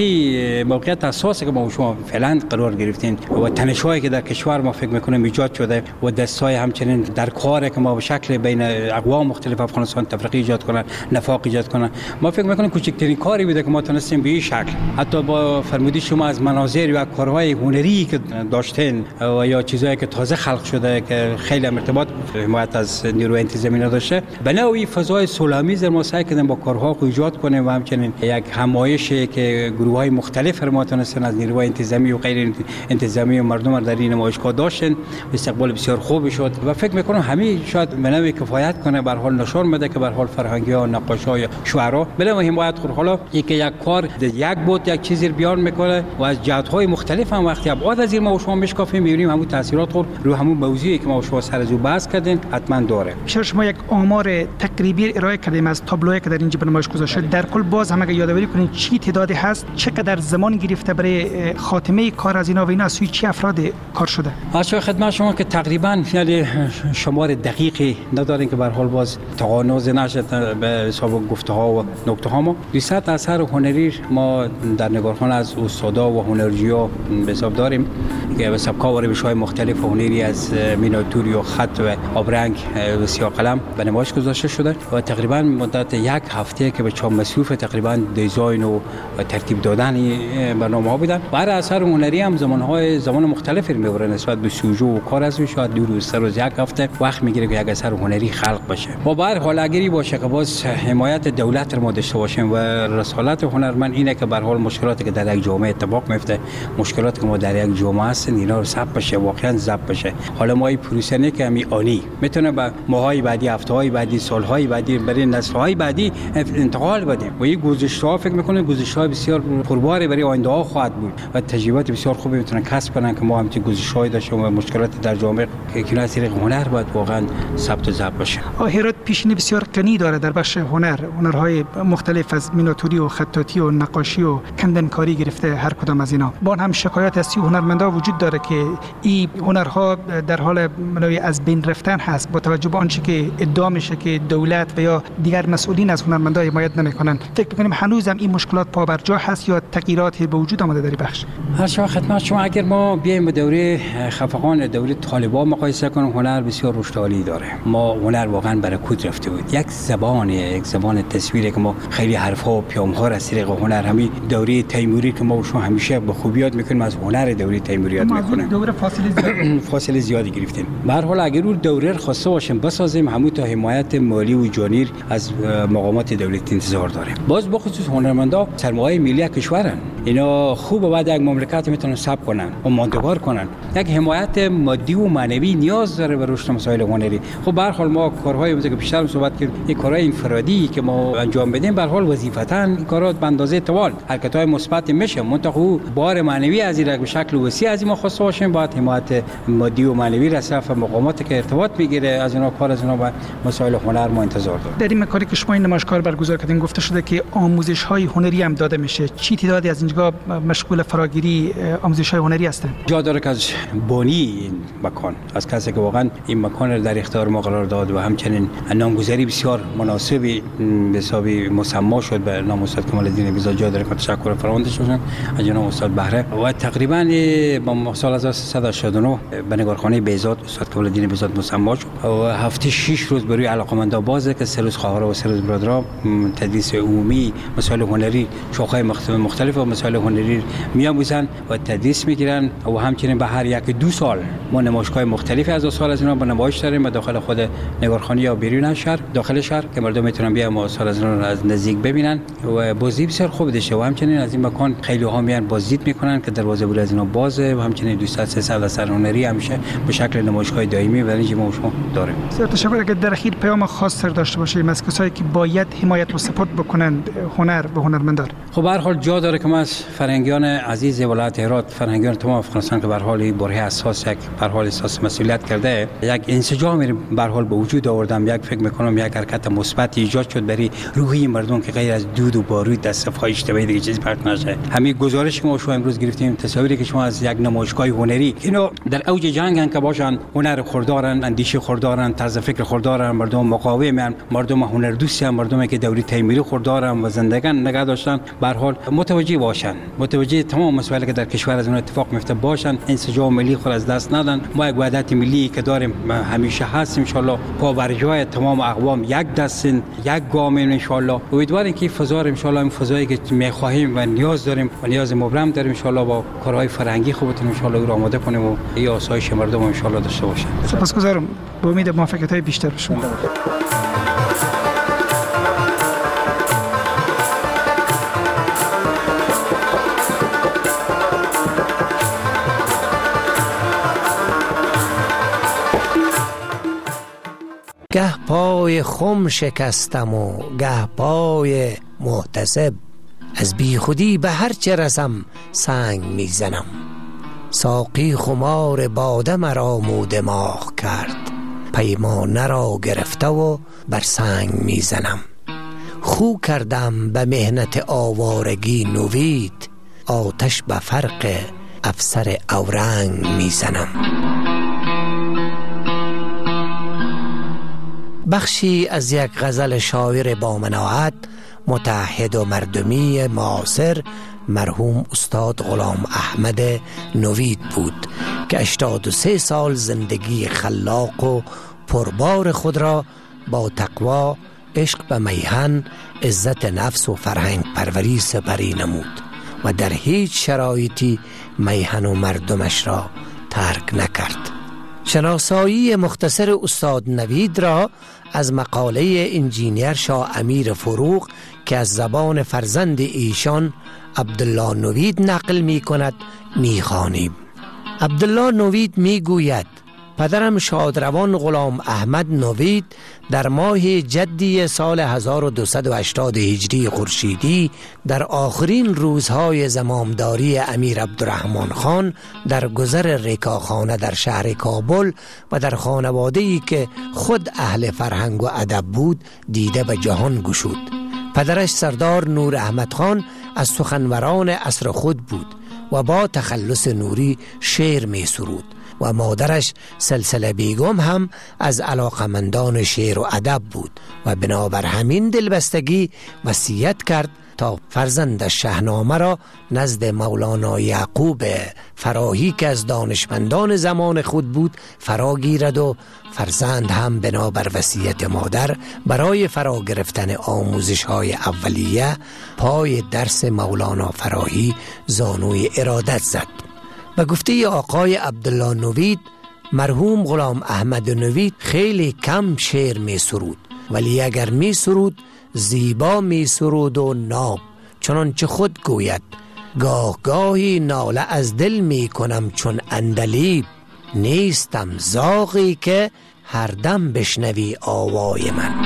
موقعیت اساسی که ما شما فعلا قرار گرفتین و تنش‌هایی که در کشور ما فکر میکنم ایجاد شده و دستای همچنین در کاری که ما به شکل بین اقوام مختلف افغانستان تفرقه ایجاد کنن نفاق ایجاد کنن ما فکر میکنم کوچکترین کاری بوده که ما تونستیم به این شکل حتی با فرمودی شما از مناظر و کارهای هنری که داشتین و یا چیزایی که تازه خلق شده که خیلی ارتباط حمایت از نیروی انتظامی نداشته به نوعی فضای صلح‌آمیز ما سعی کردیم با کارها ایجاد کنیم و همچنین یک همایشی که گروه‌های مختلف ما تونستن از نیروهای انتظامی و غیر انتظامی و مردم در این نمایشگاه داشتن استقبال بسیار خوبی شد و فکر می‌کنم همین شاید به نوعی کفایت کنه به هر حال نشون بده که به هر حال فرهنگی‌ها نقاش‌ها یا شعرا به نوعی حمایت خود. حالا اینکه یک کار یک بود یک چیزی بیان میکنه و از جهت‌های مختلف هم وقتی ابعاد از این ما شما میشکافیم می‌بینیم همون تاثیرات خود رو همون موضوعی که ما شما سر از او بحث کردیم حتما داره. شما یک آمار تقریبی ارائه کردیم از تابلوهایی که در اینجا به نمایش گذاشته در کل باز هم اگه یادآوری کنین چی تعدادی هست چقدر زمان گرفته برای خاتمه کار از اینا و اینا از سوی چی افراد کار شده؟ از خدمت شما که تقریبا یعنی شمار دقیقی نداریم که به هر حال باز تقانوز نشه به حساب گفته‌ها و نکته‌ها ما 200 اثر هنری ما در نگارخانه از استادا و هنرجویا به حساب داریم که به سبک‌ها و روش‌های مختلف هنری از مینیاتور و خط و آبرنگ و سیاه قلم به نمایش گذاشته شده و تقریبا مدت یک هفته که به چون مصروف تقریبا دیزاین و ترتیب دادن برنامه‌ها بودن. برای اثر هنری هم زمان مختلفی میبره نسبت به سوژه و کار از شاید 2 روز 3 روز یک هفته وقت میگیره که یک اثر هنری خلق بشه. با بر حال اگری باشه که باز حمایت دولت رو داشته باشیم و رسالت هنرمند اینه که به هر حال مشکلاتی که در یک جامعه اتفاق میفته مشکلاتی که ما در یک جامعه هستن اینا رو ثبت بشه واقعا ضبط بشه. حالا ما این پروسه نه که می عالی میتونه به ماهای بعدی هفته‌های بعدی سالهای بعدی برای نسل‌های بعدی انتقال بدیم و این گذشته‌ها فکر می‌کنم گزارش‌های بسیار پرباری برای آینده ها خواهد بود و تجربیات بسیار خوبی میتونن کسب کنن که ما هم گزارش‌های داشتیم و مشکلات در جامعه که از طریق هنر باید واقعا ثبت و ضبط بشه. هرات پیشینه بسیار غنی داره در بخش هنرهای مختلف از میناتوری و خطاطی و نقاشی و کندنکاری گرفته هر کدام از اینا. با هم شکایت از هنرمندا وجود داره که این هنرها در حال از بین رفتن هست با توجه به آنچه که ادعا میشه که دولت و یا دیگر مسئولین از هنرمندا حمایت نمیکنن. فکر می‌کنیم هنوزم این مشکلات پابرجا هست یا تغییرات به وجود آمده در بخش؟ هر شما خدمت شما اگر ما بیایم به دوره خفقان دوره طالبان مقایسه کنیم هنر بسیار رشد عالی داره. ما هنر واقعا برکوت رفته بود. یک زبان تصویری که ما خیلی حرف‌ها و پیام‌ها را از طریق هنر همین دوره تیموری که ما شما همیشه به خوبی یاد می‌کنیم از هنر دوره تیموری یاد می‌کنیم. دوره فاصله زیادی گرفتیم. به هر حال اگر اون دوره رو خواسته باشیم بسازیم همون تا حمایت مالی و جانی از مقامات دولتی انتظار داریم. باز بخصوص هنرمندا سرمایه ملی کشورن. اینا خوب بعد یک مملکت میتونن ثبت کنن و ماندگار کنن. یک حمایت مادی و معنوی نیاز داره به رشد مسائل هنری. خب به هر حال ما کارهای که بیشتر صحبت کردیم یک کارهای انفرادی که ما انجام بدیم به هر حال وظیفتاً کارات به اندازه توان حرکت‌های مثبت میشه منتها بار معنوی از این به شکل وسیع از ما خواسته باشیم باید حمایت مادی و معنوی را صرف مقامات که ارتباط میگیره از اینا کار از اینا با مسائل هنر ما انتظار داریم. در این کاری که شما این نمایشگاه برگزار کردین گفته شده که آموزش‌های هنری هم داده میشه. چی تعدادی از اینجا مشغول فراگیری آموزش‌های هنری هستند؟ جا داره که از بانی این مکان از کسی که واقعا این مکان را در اختیار ما قرار داد و همچنین نامگذاری بسیار مناسبی به حساب مسما شد به نام استاد کمال الدین بیزا جا داره که تشکر فراوان داشتم از جناب استاد بهره و تقریبا با سال 1389 به نگارخانه بیزاد استاد کمال الدین بیزاد مسما شد و هفته 6 روز برای علاقه‌مندا بازه که 3 روز خواهرا و 3 روز برادرها تدریس عمومی مسائل هنری شاخه‌های مختلف و مسائل هنری میآموزن و تدریس میگیرن و همچنین به هر یک 2 سال ما نمایشگاه مختلفی از سال از اینا با نمایش داریم داخل خود نگارخانه یا بیرون شهر داخل شهر که مردم میتونن بیان ما سال از اینا رو از نزدیک ببینن و بازدید بسیار خوب داشته و همچنین از این مکان خیلی ها میان بازدید میکنن که دروازه بود از اینا بازه و همچنین 200-300 اثر هنری همیشه به شکل نمایشگاه دائمی و اینجا ما داریم. بسیار تشکر. اگر در اخیر پیام خاص داشته باشیم از کسایی که باید حمایت و سپورت بکنند هنر و هنرمندان. خب به هر حال جا داره که ما از فرهنگیان عزیز ولایت هرات فرهنگیان تمام افغانستان که به هر حال بره اساس یک به هر حال احساس مسئولیت کرده یک انسجامی به هر حال به وجود آوردم یک فکر میکنم یک حرکت مثبت ایجاد شد برای روحی مردم که غیر از دود و بارود در صفحه اجتماعی دیگه چیزی پخش نشه. همین گزارش که ما شما امروز گرفتیم تصاویری که شما از یک نمایشگاه هنری اینو در اوج جنگن که باشن هنر خوردارن اندیشه خوردارن طرز فکر خوردارن مردم مقاومن مردم هنر دوستن مردمی که دوره تیموری خوردارن و زندگان نگاه داشتن به هر حال متوجه باشن متوجه تمام مسائلی که در کشور از اون اتفاق میفته باشن انسجام ملی خود از دست ندن ما یک وحدت ملی که داریم همیشه هست ان شاء الله پابرجای تمام اقوام یک دستن یک گام ان شاء الله امیدواریم که فضا ان شاء الله این فضایی که می‌خواهیم و نیاز داریم و نیاز مبرم داریم ان شاء الله با کارهای فرهنگی خوبتون ان شاء الله رو آماده کنیم و این آسایش مردم ان شاء الله داشته باشیم. سپاسگزارم. به امید موفقیت‌های بیشتر شما. گه پای خم شکستم و گه پای محتسب از بی خودی به هر چه رسم سنگ میزنم ساقی خمار باده مرا دماغ کرد پیمانه را گرفته و بر سنگ میزنم خو کردم به مهنت آوارگی نوید آتش به فرق افسر اورنگ میزنم. بخشی از یک غزل شاعر با مناعت متحد و مردمی معاصر مرحوم استاد غلام احمد نوید بود که 83 سال زندگی خلاق و پربار خود را با تقوا، عشق به میهن، عزت نفس و فرهنگ پروری سپری نمود و در هیچ شرایطی میهن و مردمش را ترک نکرد. شناسایی مختصر استاد نوید را از مقاله انجینیر شاه امیر فروغ که از زبان فرزند ایشان عبدالله نوید نقل می کند می خوانیم. عبدالله نوید می گوید پدرم شادروان غلام احمد نوید در ماه جدی سال 1280 هجری خورشیدی در آخرین روزهای زمامداری امیر عبدالرحمن خان در گذر ریکاخانه در شهر کابل و در خانواده‌ای که خود اهل فرهنگ و ادب بود دیده به جهان گشود. پدرش سردار نور احمد خان از سخنوران عصر خود بود و با تخلص نوری شعر می سرود و مادرش سلسله بیگم هم از علاقمندان شعر و ادب بود و بنابر همین دلبستگی وصیت کرد تا فرزند شاهنامه را نزد مولانا یعقوب فراهی که از دانشمندان زمان خود بود فرا گیرد و فرزند هم بنابر وصیت مادر برای فرا گرفتن آموزش های اولیه پای درس مولانا فراهی زانوی ارادت زد. به گفته آقای عبدالله نوید مرحوم غلام احمد نوید خیلی کم شعر می سرود، ولی اگر می سرود زیبا می سرود و ناب، چنانچه خود گوید گاه گاهی ناله از دل می کنم چون اندلیب، نیستم زاغی که هر دم بشنوی آوای من.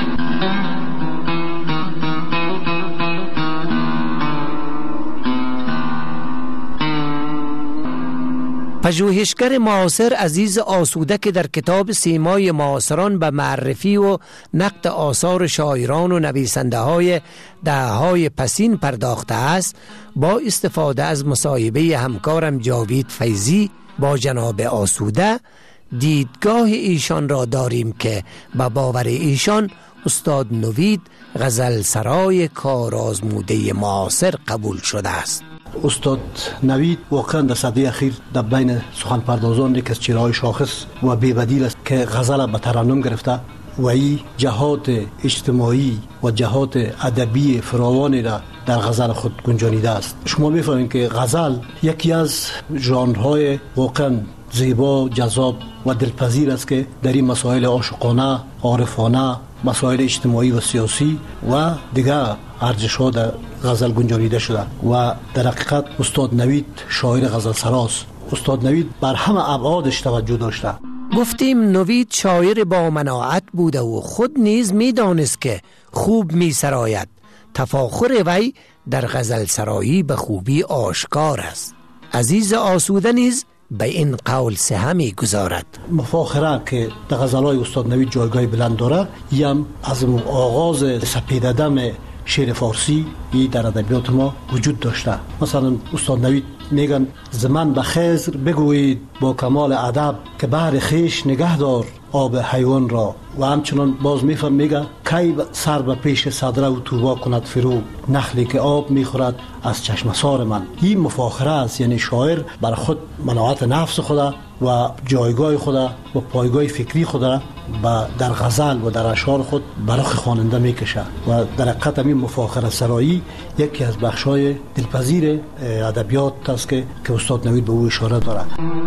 پژوهشگر معاصر عزیز آسوده که در کتاب سیمای معاصران به معرفی و نقد آثار شاعران و نویسنده های دهه‌های پسین پرداخته است، با استفاده از مصاحبه همکارم جاوید فیضی با جناب آسوده دیدگاه ایشان را داریم که به باور ایشان استاد نوید غزل سرای کارآزموده معاصر قبول شده است. استاد نوید واقعا در سده اخیر در بین سخن پردازان یک از چهره‌های شاخص و بی‌بدیل است که غزل به ترنم گرفته و این جهات اجتماعی و جهات ادبی فراوانی را در غزل خود گنجانیده است. شما می‌فهمید که غزل یکی از ژانرهای واقعا زیبا، جذاب و دلپذیر است که در این مسائل عاشقانه، عارفانه، مسائل اجتماعی و سیاسی و دیگر ارزش‌ها در غزل گنجانیده شده و در حقیقت استاد نوید شاعر غزل سراست. استاد نوید بر همه ابعادش توجه داشته. گفتیم نوید شاعر با مناعت بوده و خود نیز می‌دانست که خوب می‌سراید. تفاخر وی در غزل سرایی به خوبی آشکار است. عزیز آسوده نیز به این قول سهمی گذارد. مفاخره که در غزل‌های استاد نوید جایگاه بلند داره، یم از آغاز سپیددم شعر فارسی در ادبیات ما وجود داشته. مثلا استاد نوید میگن زمن به خضر بگویید با کمال ادب که بحر خیش نگه دار آب حیوان را، و همچنان باز میفهم میگه کی سر به پیش صدره و توبا کند فرو، نخلی که آب میخورد از چشم سار من. این مفاخره است، یعنی شاعر بر خود مناعت نفس خود و جایگاه خود و پایگاه فکری خود را در غزل و در اشعار خود براخ خواننده میکشه و در حقیقت این مفاخره سرایی یکی از بخشای دلپذیر ادبیات است که استاد نوید به او اشاره داره.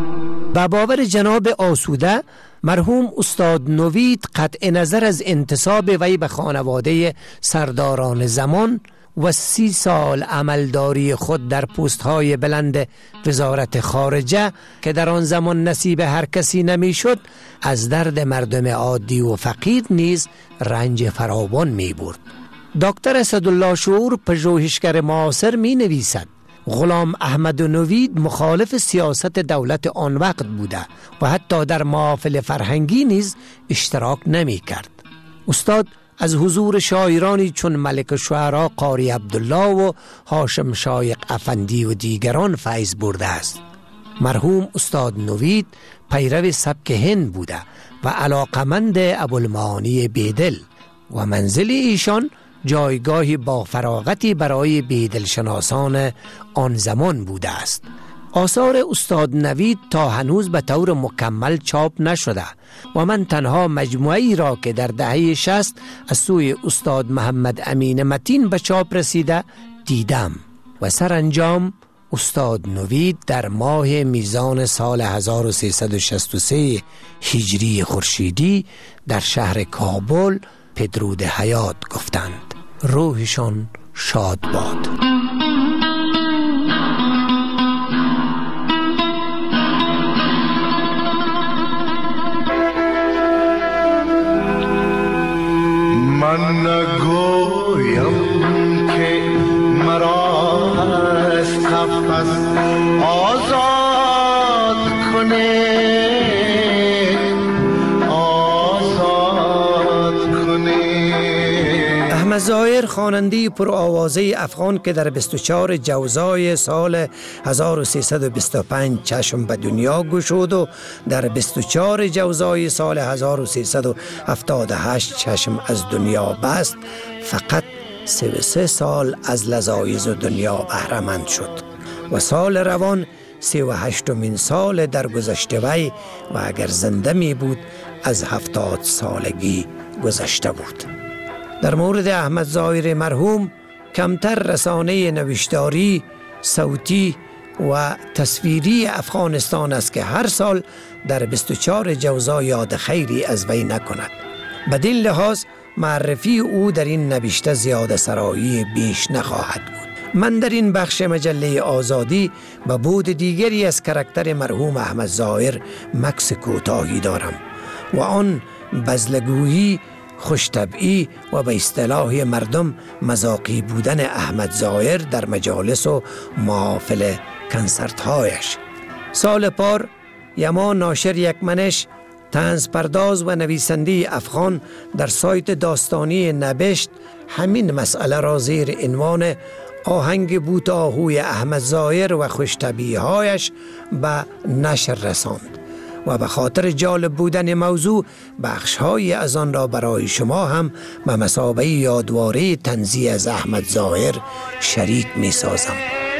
با باور جناب آسوده مرحوم استاد نوید قطع نظر از انتساب وی به خانواده سرداران زمان و 30 سال عملداری خود در پست‌های بلند وزارت خارجه که در آن زمان نصیب هر کسی نمی‌شد، از درد مردم عادی و فقیر نیز رنج فراوان می‌برد. دکتر اسدالله شعور پژوهشگر معاصر می‌نویسد غلام احمد نوید مخالف سیاست دولت آن وقت بوده و حتی در محافل فرهنگی نیز اشتراک نمی کرد. استاد از حضور شاعرانی چون ملک شعرا قاری عبدالله و هاشم شایق افندی و دیگران فیض برده است. مرحوم استاد نوید پیرو سبک هند بوده و علاقمند ابوالمعانی بیدل و منزل ایشان جایگاهی با فراغتی برای بیدل شناسان آن زمان بوده است. آثار استاد نوید تا هنوز به طور مکمل چاپ نشده و من تنها مجموعی را که در دهه 60 از سوی استاد محمد امین متین به چاپ رسیده دیدم و سرانجام استاد نوید در ماه میزان سال 1363 هجری خورشیدی در شهر کابل پدرود حیات گفتند. روحشان شاد باد. احمد ظاهر خواننده پرآوازه افغان که در 24 جوزای سال 1325 چشم به دنیا گشود و در 24 جوزای سال 1378 چشم از دنیا بست، فقط 33 سال از لذایذ دنیا بهره مند شد و سال روان 38مین سال در گذشته وی و اگر زنده می بود از 70 سالگی گذشته بود. در مورد احمد ظاهر مرحوم کمتر رسانه نوشتاری، صوتی و تصویری افغانستان است که هر سال در 24 جوزا یاد خیری از وی نکند. بدین لحاظ معرفی او در این نوشته زیاده سرایی بیش نخواهد بود. من در این بخش مجله آزادی به بود دیگری از کاراکتر مرحوم احمد ظاهر مکس کوتاهی دارم و آن بزلگویی، خوشطبعی و به اصطلاح مردم مذاقی بودن احمد ظاهر در مجالس و محافل کنسرت‌هایش. سال پار یما ناشر یکمنش، طنز پرداز و نویسنده افغان، در سایت داستانی نبشت همین مسئله را زیر عنوان آهنگ بوت آهوی احمد ظاهر و خوشطبعی‌هایش به نشر رساند و به خاطر جالب بودن موضوع بخش‌های از آن را برای شما هم به مثابه یادواره طنزی از احمد ظاهر شریک می‌سازم.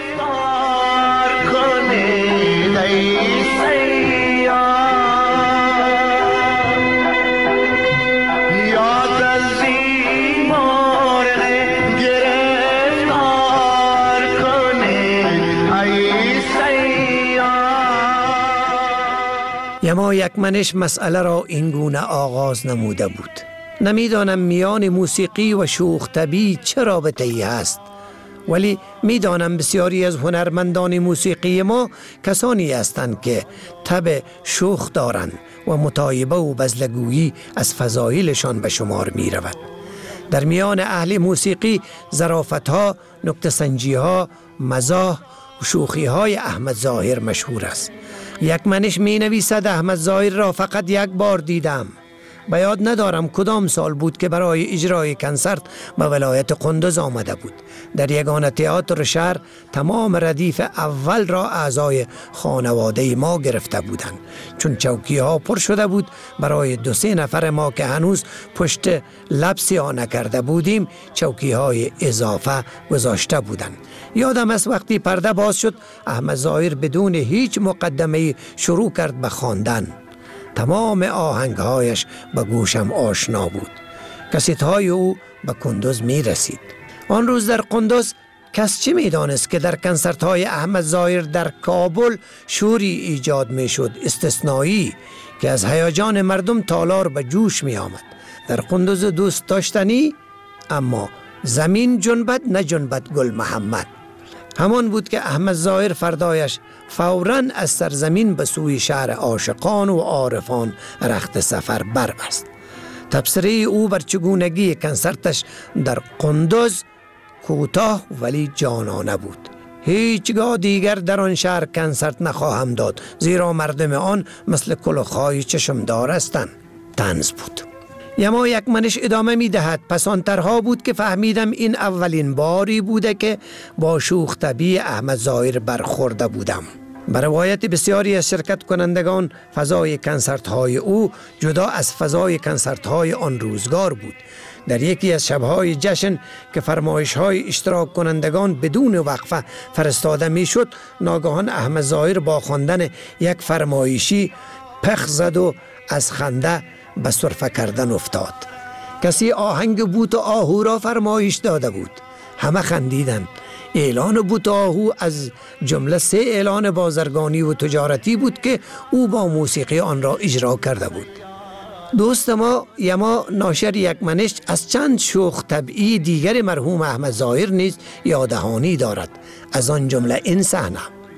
یما یکمنش مسئله را اینگونه آغاز نموده بود: نمیدانم میان موسیقی و شوخ طبعی چه رابطه‌ای هست، ولی میدانم بسیاری از هنرمندان موسیقی ما کسانی هستند که طبع شوخ دارند و متایبه و بزلگویی از فضایلشان به شمار می رود. در میان اهل موسیقی ظرافت‌ها، نکته‌سنجی‌ها، مزاح و شوخی‌های احمد ظاهر مشهور است. یکمنش می نویسد احمد ظاهر را فقط یک بار دیدم. به یاد ندارم کدام سال بود که برای اجرای کنسرت به ولایت قندوز آمده بود. در یگانه تئاتر شهر تمام ردیف اول را اعضای خانواده ما گرفته بودند. چون چوکی ها پر شده بود، برای 2-3 نفر ما که هنوز پشت لب سیاه نکرده بودیم چوکی های اضافه گذاشته بودند. یادم است وقتی پرده باز شد احمد ظاهر بدون هیچ مقدمه شروع کرد به خواندن. تمام آهنگهایش به گوشم آشنا بود. کسیت‌های او به قندوز می رسید. آن روز در قندوز کس چه می دانست که در کنسرت‌های احمد ظاهر در کابل شوری ایجاد می شد استثنایی که از هیجان مردم تالار به جوش می آمد. در قندوز دوست داشتنی، اما زمین جنبد نه جنبد گل محمد. همان بود که احمد ظاهر فردایش فوراً از سرزمین به سوی شهر عاشقان و عارفان رخت سفر بربست. تبصره او بر چگونگی کنسرتش در قندوز کوتاه ولی جانانه بود: هیچگاه دیگر در آن شهر کنسرت نخواهم داد، زیرا مردم آن مثل کلوخ‌های چشمدار هستند. طنز بود. یما یکمنش ادامه می دهد: پس آنترها بود که فهمیدم این اولین باری بوده که با شوخ طبعی احمد ظاهر برخورده بودم. به روایت بسیاری از شرکت کنندگان فضای کنسرت های او جدا از فضای کنسرت های آن روزگار بود. در یکی از شبهای جشن که فرمایش های اشتراک کنندگان بدون وقفه فرستاده می شد، ناگهان احمد ظاهر با خواندن یک فرمایشی پخ زد و از خنده به سرفه کردن افتاد. کسی آهنگ بوت آهو را فرمایش داده بود. همه خندیدند. اعلان بوت آهو از جمله 3 اعلان بازرگانی و تجارتی بود که او با موسیقی آن را اجرا کرده بود. دوست ما یما ناشر یکمنش از چند شوخ طبعی دیگر مرحوم احمد ظاهر نیز یاددهانی دارد. از آن جمله این صحنه: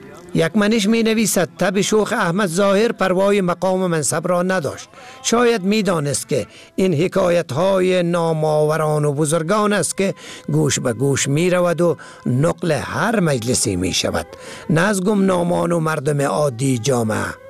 یکمنش می نویسد طبع شوخ احمد ظاهر پروای مقام و منصب را نداشت. شاید می دانست که این حکایت های نامآوران و بزرگان است که گوش به گوش می رود و نقل هر مجلسی می شود، نه از گمنامان و مردم عادی جامعه.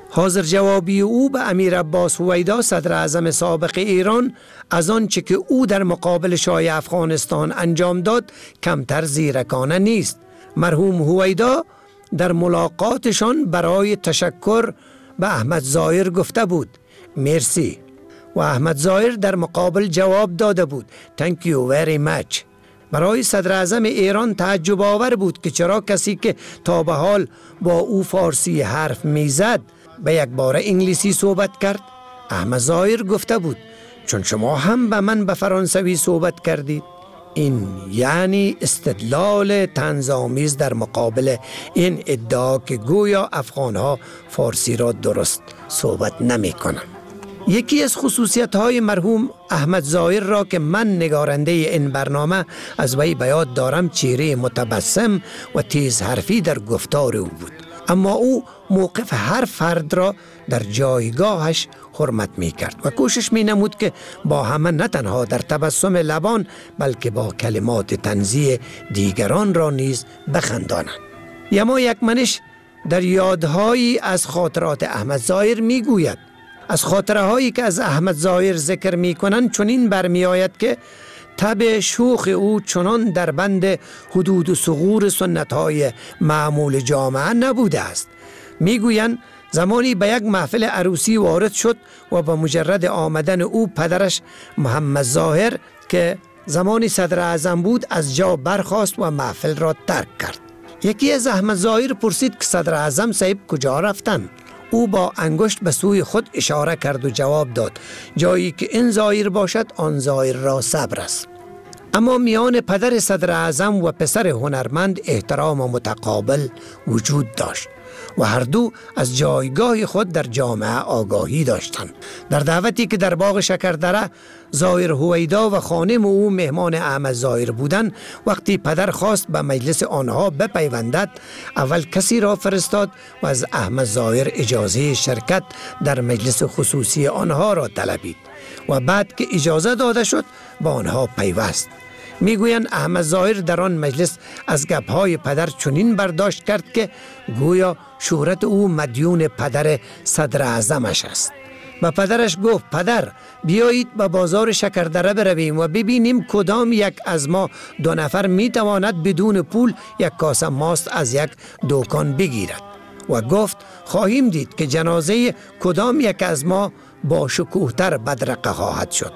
حاضر جوابی او به امیر عباس هویدا صدر اعظم سابق ایران از آنچه که او در مقابل شاه افغانستان انجام داد کمتر زیرکانه نیست. مرحوم هویدا در ملاقاتشان برای تشکر به احمد ظاهر گفته بود مرسی و احمد ظاهر در مقابل جواب داده بود Thank you very much. برای صدر اعظم ایران تعجب آور بود که چرا کسی که تا به حال با او فارسی حرف میزد به یک بار انگلیسی صحبت کرد. احمد ظاهر گفته بود چون شما هم به من به فرانسوی صحبت کردید. این یعنی استدلال طنزآمیز در مقابل این ادعا که گویا افغانها فارسی را درست صحبت نمی کنند. یکی از خصوصیت‌های مرحوم احمد ظاهر را که من نگارنده این برنامه از وی به یاد دارم چهره متبسم و تیز حرفی در گفتار او بود. اما او موقف هر فرد را در جایگاهش حرمت می کرد و کوشش می نمود که با همه نه تنها در تبسم لبان بلکه با کلمات طنزی دیگران را نیز بخنداند. یما یک منش در یادهایی از خاطرات احمد ظاهر می گوید از خاطره هایی که از احمد ظاهر ذکر می کنند چنین برمی آید که طبع شوخ او چنان در بند حدود و ثغور سنت های معمول جامعه نبوده است. می گویند زمانی به یک محفل عروسی وارد شد و با مجرد آمدن او پدرش محمد ظاهر که زمانی صدر اعظم بود از جا برخاست و محفل را ترک کرد. یکی از احمد ظاهر پرسید که صدر اعظم صاحب کجا رفتند؟ او با انگشت به سوی خود اشاره کرد و جواب داد جایی که این ظاهر باشد آن ظاهر را صبر است. اما میان پدر صدر اعظم و پسر هنرمند احترام متقابل وجود داشت و هر دو از جایگاه خود در جامعه آگاهی داشتند. در دعوتی که در باغ شکردره ظاهر هویدا و خانم او مهمان احمد ظاهر بودند، وقتی پدر خواست به مجلس آنها بپیوندد اول کسی را فرستاد و از احمد ظاهر اجازه شرکت در مجلس خصوصی آنها را طلبید و بعد که اجازه داده شد با آنها پیوست. میگویند احمد ظاهر در آن مجلس از گپهای پدر چنین برداشت کرد که گویا شهرت او مدیون پدر صدر اعظمش است. و پدرش گفت پدر بیایید به بازار شکردره برویم و ببینیم کدام یک از ما 2 نفر میتواند بدون پول یک کاسه ماست از یک دکان بگیرد. و گفت خواهیم دید که جنازه کدام یک از ما با شکوهتر بدرقه خواهد شد.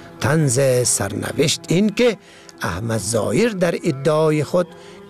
طنز سرنوشت این که احمد ظاهر در ادعای خود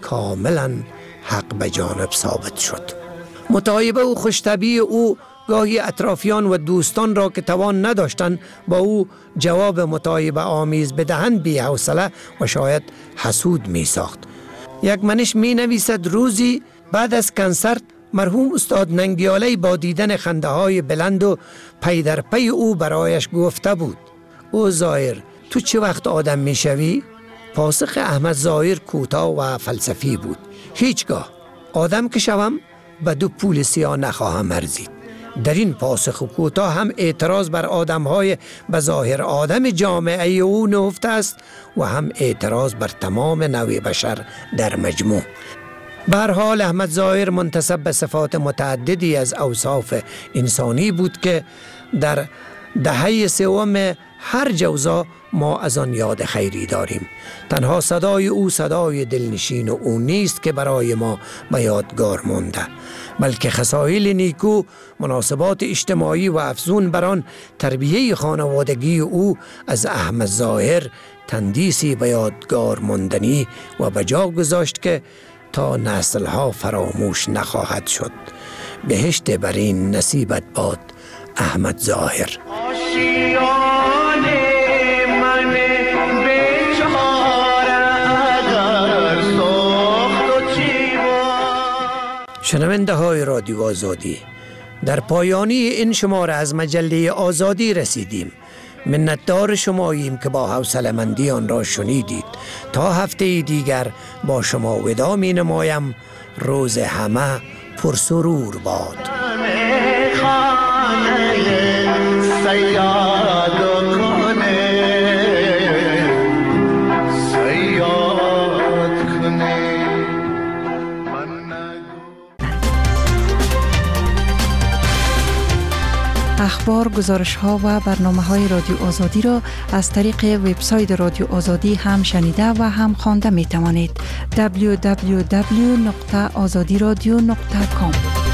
کاملا حق به جانب ثابت شد. متعایبه و خوشطبعی او گاهی اطرافیان و دوستان را که توان نداشتند با او جواب متعایبه آمیز بدهند بی حوصله و شاید حسود می ساخت. یک منش می نویسد روزی بعد از کنسرت مرحوم استاد ننگیالی با دیدن خنده های بلند و پی در پی او برایش گفته بود او ظاهر تو چه وقت آدم می شوی؟ پاسخ احمد ظاهر کوتاه و فلسفی بود هیچگاه. آدم که شوم به 2 پول سیاه نخواهم ارزید. در این پاسخ کوتاه هم اعتراض بر آدم‌های بظاهر آدم جامعه او نهفته است و هم اعتراض بر تمام نوع بشر در مجموع. به هر حال احمد ظاهر منتسب به صفات متعددی از اوصاف انسانی بود که در دهه 3 هر جوزا ما از آن یاد خیری داریم. تنها صدای او صدای دلنشین او نیست که برای ما به یادگار مانده، بلکه خصایل نیکو، مناسبات اجتماعی و افزون بر آن تربیه خانوادگی او از احمد ظاهر تندیسی به یادگار ماندنی و به جا گذاشت که تا نسلها فراموش نخواهد شد. بهشت بر این نصیبت باد احمد ظاهر. شنونده های رادیو آزادی، در پایانی این شماره از مجله آزادی رسیدیم. منتدار شماییم که با حوصله‌مندی آن را شنیدید. تا هفته دیگر با شما وداع می نمایم. روز همه پرسرور باد. اخبار، گزارش ها و برنامه های رادیو آزادی را از طریق وبسایت رادیو آزادی هم شنیده و هم خوانده می توانید. www.azadiradio.com